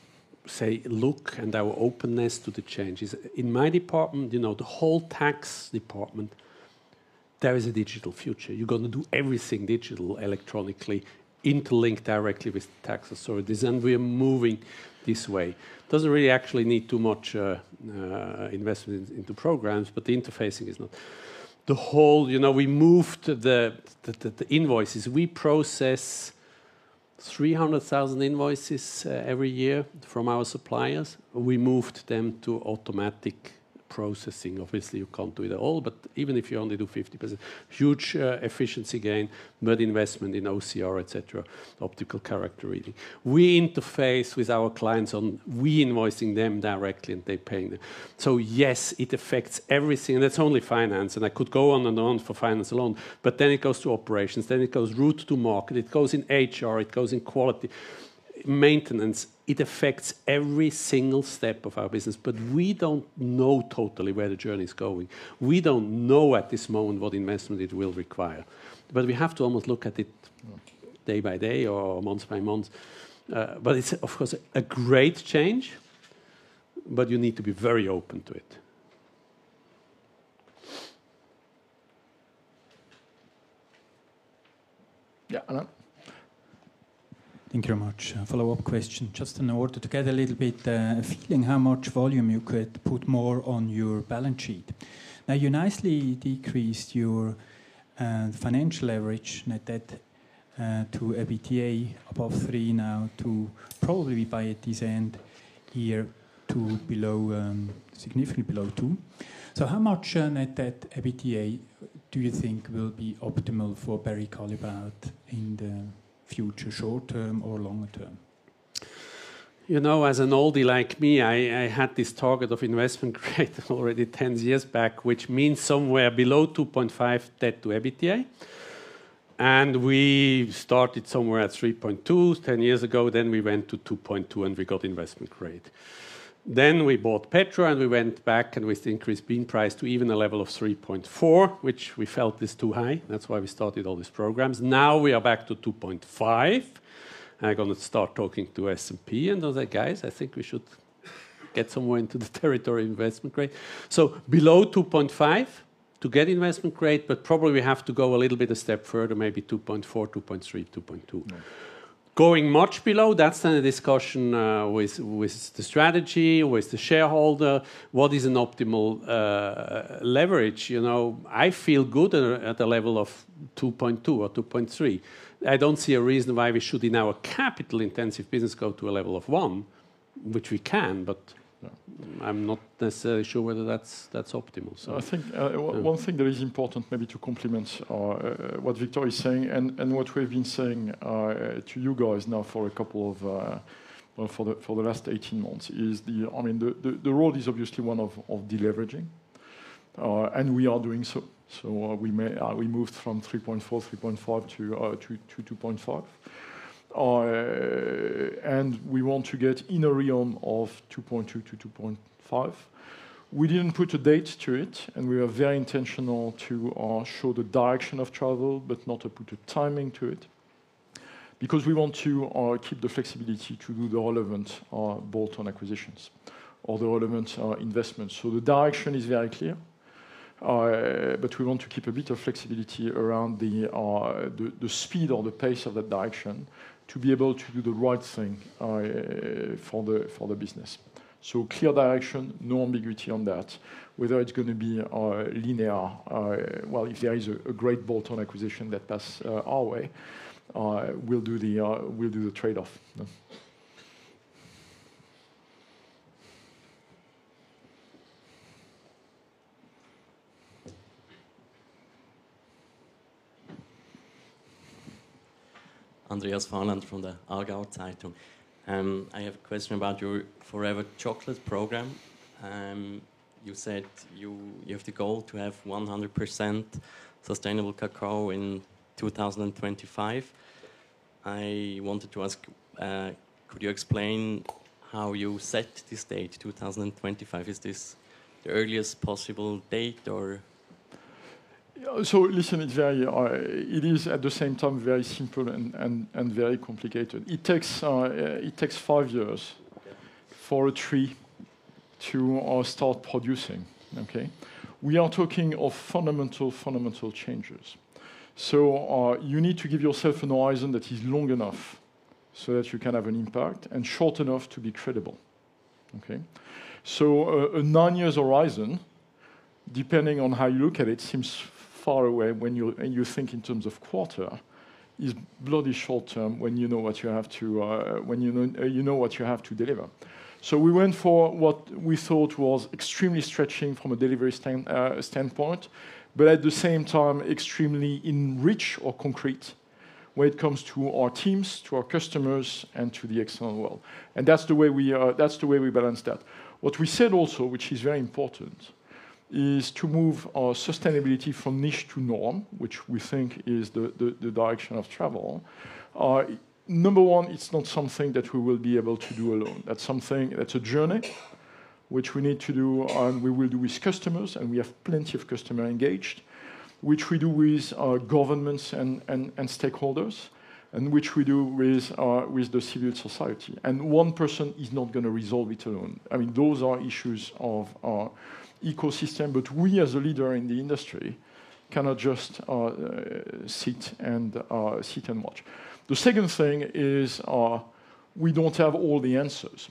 say, look and our openness to the changes. In my department, you know, the whole tax department, there is a digital future. You're going to do everything digital, electronically, interlinked directly with the tax authorities, and we're moving this way. Doesn't really actually need too much uh, uh, investment in, into programs, but the interfacing is not. The whole, you know, we moved the, the, the, the invoices. We process three hundred thousand invoices uh, every year from our suppliers. We moved them to automatic processing. Obviously, you can't do it all, but even if you only do fifty percent, huge uh, efficiency gain, but investment in O C R, et cetera, optical character reading. We interface with our clients on we invoicing them directly and they paying them. So yes, it affects everything, and that's only finance, and I could go on and on for finance alone, but then it goes to operations, then it goes route to market, it goes in H R, it goes in quality, maintenance. It affects every single step of our business, but we don't know totally where the journey is going. We don't know at this moment what investment it will require. But we have to almost look at it day by day or month by month. Uh, but it's, of course, a great change, but you need to be very open to it. Yeah, Alain? Thank you very much. A follow-up question, just in order to get a little bit uh, a feeling how much volume you could put more on your balance sheet. Now, you nicely decreased your uh, financial leverage, net debt uh, to EBITDA above three now to probably by at this end year to below, um, significantly below two. So how much uh, net debt EBITDA do you think will be optimal for Barry Callebaut in the future, short term or longer term? You know, as an oldie like me, I, I had this target of investment grade already ten years back, which means somewhere below two point five debt to EBITDA. And we started somewhere at three point two ten years ago. Then we went to two point two and we got investment grade. Then we bought Petra and we went back, and with the increased bean price, to even a level of three point four, which we felt is too high. That's why we started all these programs. Now we are back to two point five. I'm going to start talking to S and P, and I was like, guys, I think we should get somewhere into the territory of investment grade. So below two point five to get investment grade, but probably we have to go a little bit a step further, maybe two point four, two point three, two point two. No. Going much below, that's then a discussion uh, with, with the strategy, with the shareholder. What is an optimal uh, leverage? You know, I feel good at, at a level of two point two or two point three. I don't see a reason why we should, in our capital-intensive business, go to a level of one, which we can, but no. I'm not necessarily sure whether that's that's optimal. So I think uh, w- one thing that is important, maybe to complement uh, uh, what Victor is saying, and, and what we've been saying uh, to you guys now for a couple of uh, well, for the for the last eighteen months, is the I mean the, the, the road is obviously one of of deleveraging, uh, and we are doing so. So uh, we may uh, we moved from three point four, three point five to uh, to, to two point five. Uh, and we want to get in a realm of two point two to two point five. We didn't put a date to it, and we were very intentional to uh, show the direction of travel, but not to put a timing to it, because we want to uh, keep the flexibility to do the relevant uh, bolt-on acquisitions or the relevant uh, investments. So the direction is very clear. Uh, but we want to keep a bit of flexibility around the, uh, the the speed or the pace of that direction to be able to do the right thing uh, for the for the business. So clear direction, no ambiguity on that. Whether it's going to be uh, linear, uh, well, if there is a, a great bolt-on acquisition that passes uh, our way, uh, we'll do the uh, we'll do the trade-off. No? Andreas Fahland from the Aargauer Zeitung. Um, I have a question about your Forever Chocolate program. Um, you said you, you have the goal to have one hundred percent sustainable cacao in two thousand twenty-five. I wanted to ask, uh, could you explain how you set this date, two thousand twenty-five? Is this the earliest possible date, or...? So listen, it's very, uh, it is at the same time very simple and, and, and very complicated. It takes uh, it takes five years, for a tree to uh, start producing. Okay, we are talking of fundamental, fundamental changes. So uh, you need to give yourself an horizon that is long enough so that you can have an impact, and short enough to be credible. Okay, so uh, a nine years horizon, depending on how you look at it, seems far away when you you think in terms of quarter. Is bloody short term when you know what you have to uh, when you know uh, you know what you have to deliver. So we went for what we thought was extremely stretching from a delivery stand, uh, standpoint, but at the same time extremely enriched or concrete when it comes to our teams, to our customers, and to the external world. And that's the way we uh, that's the way we balance that. What we said also, which is very important, is to move our sustainability from niche to norm, which we think is the, the, the direction of travel. Uh, number one, it's not something that we will be able to do alone. That's something, that's a journey, which we need to do, and we will do with customers, and we have plenty of customers engaged, which we do with uh, governments and, and, and stakeholders, and which we do with, uh, with the civil society. And one person is not going to resolve it alone. I mean, those are issues of uh, ecosystem, but we as a leader in the industry cannot just uh, uh, sit and uh, sit and watch. The second thing is uh, we don't have all the answers.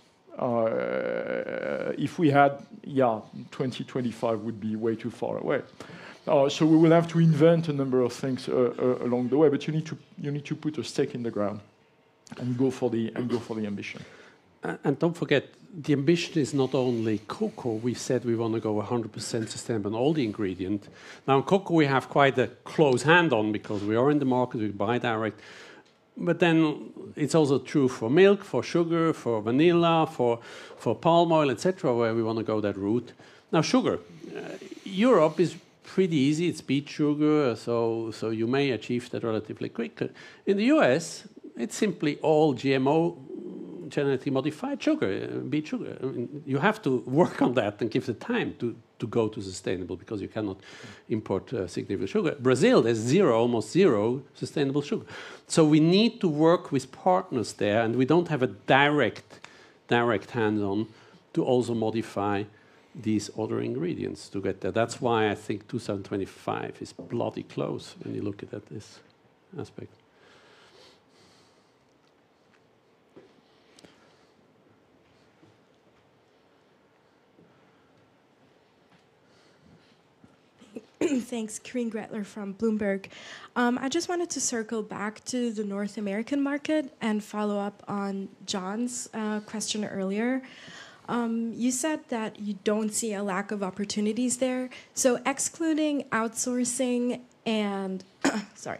Uh, if we had, yeah, twenty twenty-five would be way too far away. Uh, so we will have to invent a number of things uh, uh, along the way. But you need to you need to put a stake in the ground and go for the and go for the ambition. And don't forget, the ambition is not only cocoa. We said we want to go one hundred percent sustainable on all the ingredients. Now, in cocoa, we have quite a close hand on because we are in the market, we buy direct. But then it's also true for milk, for sugar, for vanilla, for, for palm oil, et cetera, where we want to go that route. Now, sugar. Uh, Europe is pretty easy. It's beet sugar, so, so you may achieve that relatively quickly. In the U S, it's simply all G M O, genetically modified sugar, uh, beet sugar. I mean, you have to work on that and give the time to, to go to sustainable because you cannot import uh, significant sugar. Brazil, there's zero, almost zero sustainable sugar. So we need to work with partners there, and we don't have a direct, direct hands-on to also modify these other ingredients to get there. That's why I think two thousand twenty-five is bloody close when you look at this aspect. Thanks, Karine Gretler from Bloomberg. Um, I just wanted to circle back to the North American market and follow up on John's uh, question earlier. Um, you said that you don't see a lack of opportunities there. So excluding outsourcing and, sorry,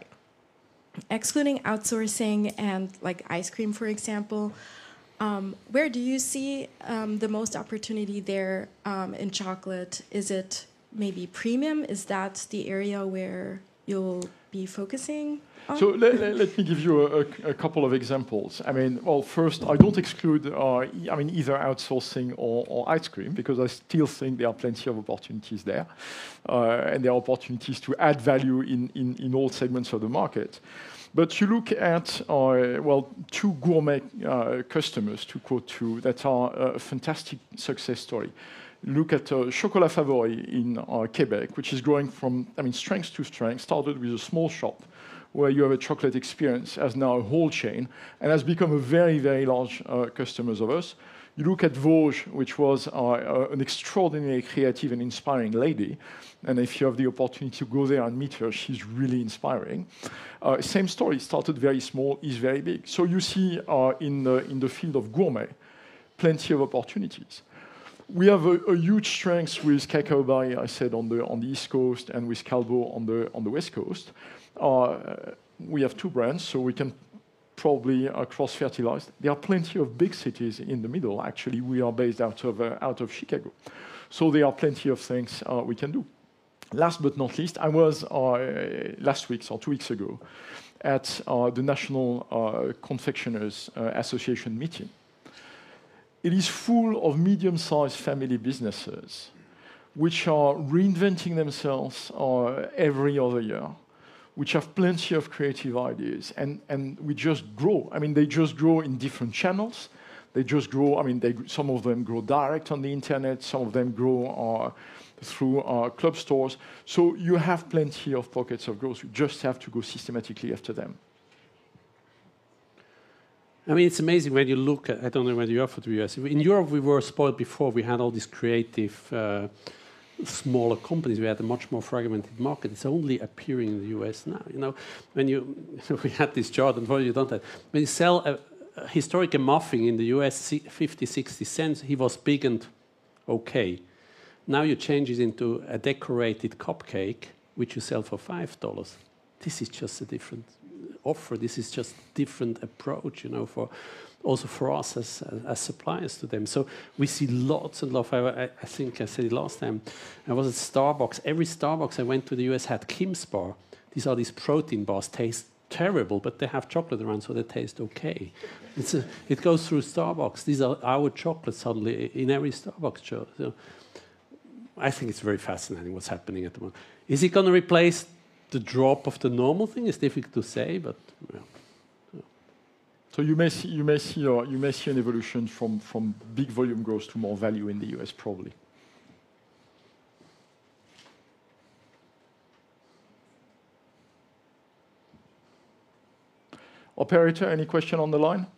excluding outsourcing and like ice cream, for example, um, where do you see um, the most opportunity there um, in chocolate? Is it maybe premium? Is that the area where you'll be focusing on? So let, let, let me give you a, a, a couple of examples. I mean, well, first, I don't exclude, uh, I mean, either outsourcing or, or ice cream, because I still think there are plenty of opportunities there, uh, and there are opportunities to add value in, in, in all segments of the market. But you look at, uh, well, two gourmet uh, customers, to quote two, that are a fantastic success story. Look at uh, Chocolat Favori in uh, Quebec, which is growing from, I mean, strength to strength. Started with a small shop where you have a chocolate experience, has now a whole chain, and has become a very, very large uh, customer of us. You look at Vosges, which was uh, uh, an extraordinarily creative and inspiring lady, and if you have the opportunity to go there and meet her, she's really inspiring. Uh, same story, started very small, is very big. So you see uh, in, the, in the field of gourmet, plenty of opportunities. We have a, a huge strength with Cacao Barry, I said, on the on the East Coast, and with Calbo on the on the West Coast. Uh, we have two brands, so we can probably uh, cross-fertilize. There are plenty of big cities in the middle. Actually, we are based out of uh, out of Chicago, so there are plenty of things uh, we can do. Last but not least, I was uh, last week or two weeks ago at uh, the National uh, Confectioners uh, Association meeting. It is full of medium-sized family businesses which are reinventing themselves uh, every other year, which have plenty of creative ideas, and, and we just grow. I mean, they just grow in different channels. they just grow. I mean, they, some of them grow direct on the internet. Some of them grow uh, through uh, club stores. So you have plenty of pockets of growth. You just have to go systematically after them. I mean, it's amazing when you look at, I don't know whether you are for the U S. In Europe, we were spoiled before. We had all these creative, uh, smaller companies. We had a much more fragmented market. It's only appearing in the U S now. You know, when you, we had this chart, and you don't have, when you sell a, a historic muffin in the U S, fifty, sixty cents, he was big and okay. Now you change it into a decorated cupcake, which you sell for five dollars. This is just a different offer. This is just different approach, you know, for also for us as, as suppliers to them. So we see lots and lots. I, I think I said it last time. I was at Starbucks. Every Starbucks I went to the U S had Kim's bar. These are these protein bars. Taste terrible, but they have chocolate around, so they taste okay. It's a, it goes through Starbucks. These are our chocolates suddenly in every Starbucks show. So I think it's very fascinating what's happening at the moment. Is it going to replace the drop of the normal thing? It's difficult to say, but yeah. Yeah. So you may see you may see uh, you may see an evolution from from big volume growth to more value in the U S probably. Operator, any question on the line?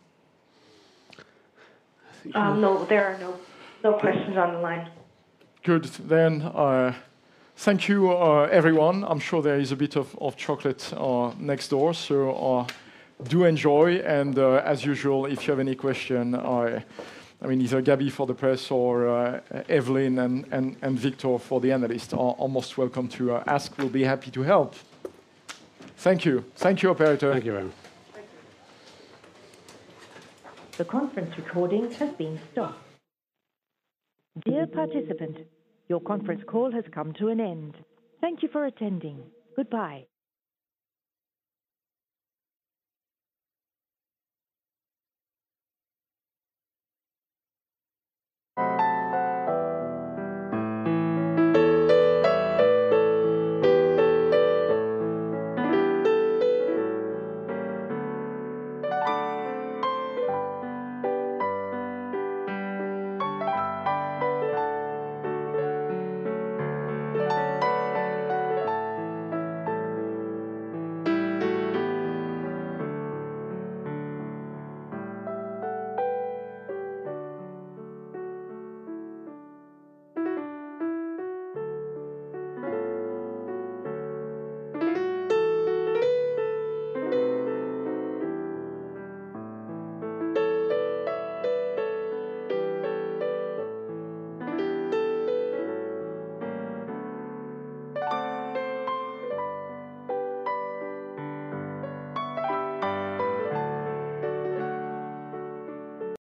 Um, no, there are no no questions on the line. Good. Then, uh, thank you, uh, everyone. I'm sure there is a bit of, of chocolate uh, next door, so uh, do enjoy. And uh, as usual, if you have any question, uh, I mean, either Gabi for the press or uh, Evelyn and, and, and Victor for the analyst are, are most welcome to uh, ask. We'll be happy to help. Thank you. Thank you, operator. Thank you very much. The conference recording has been stopped. Dear participant, your conference call has come to an end. Thank you for attending. Goodbye.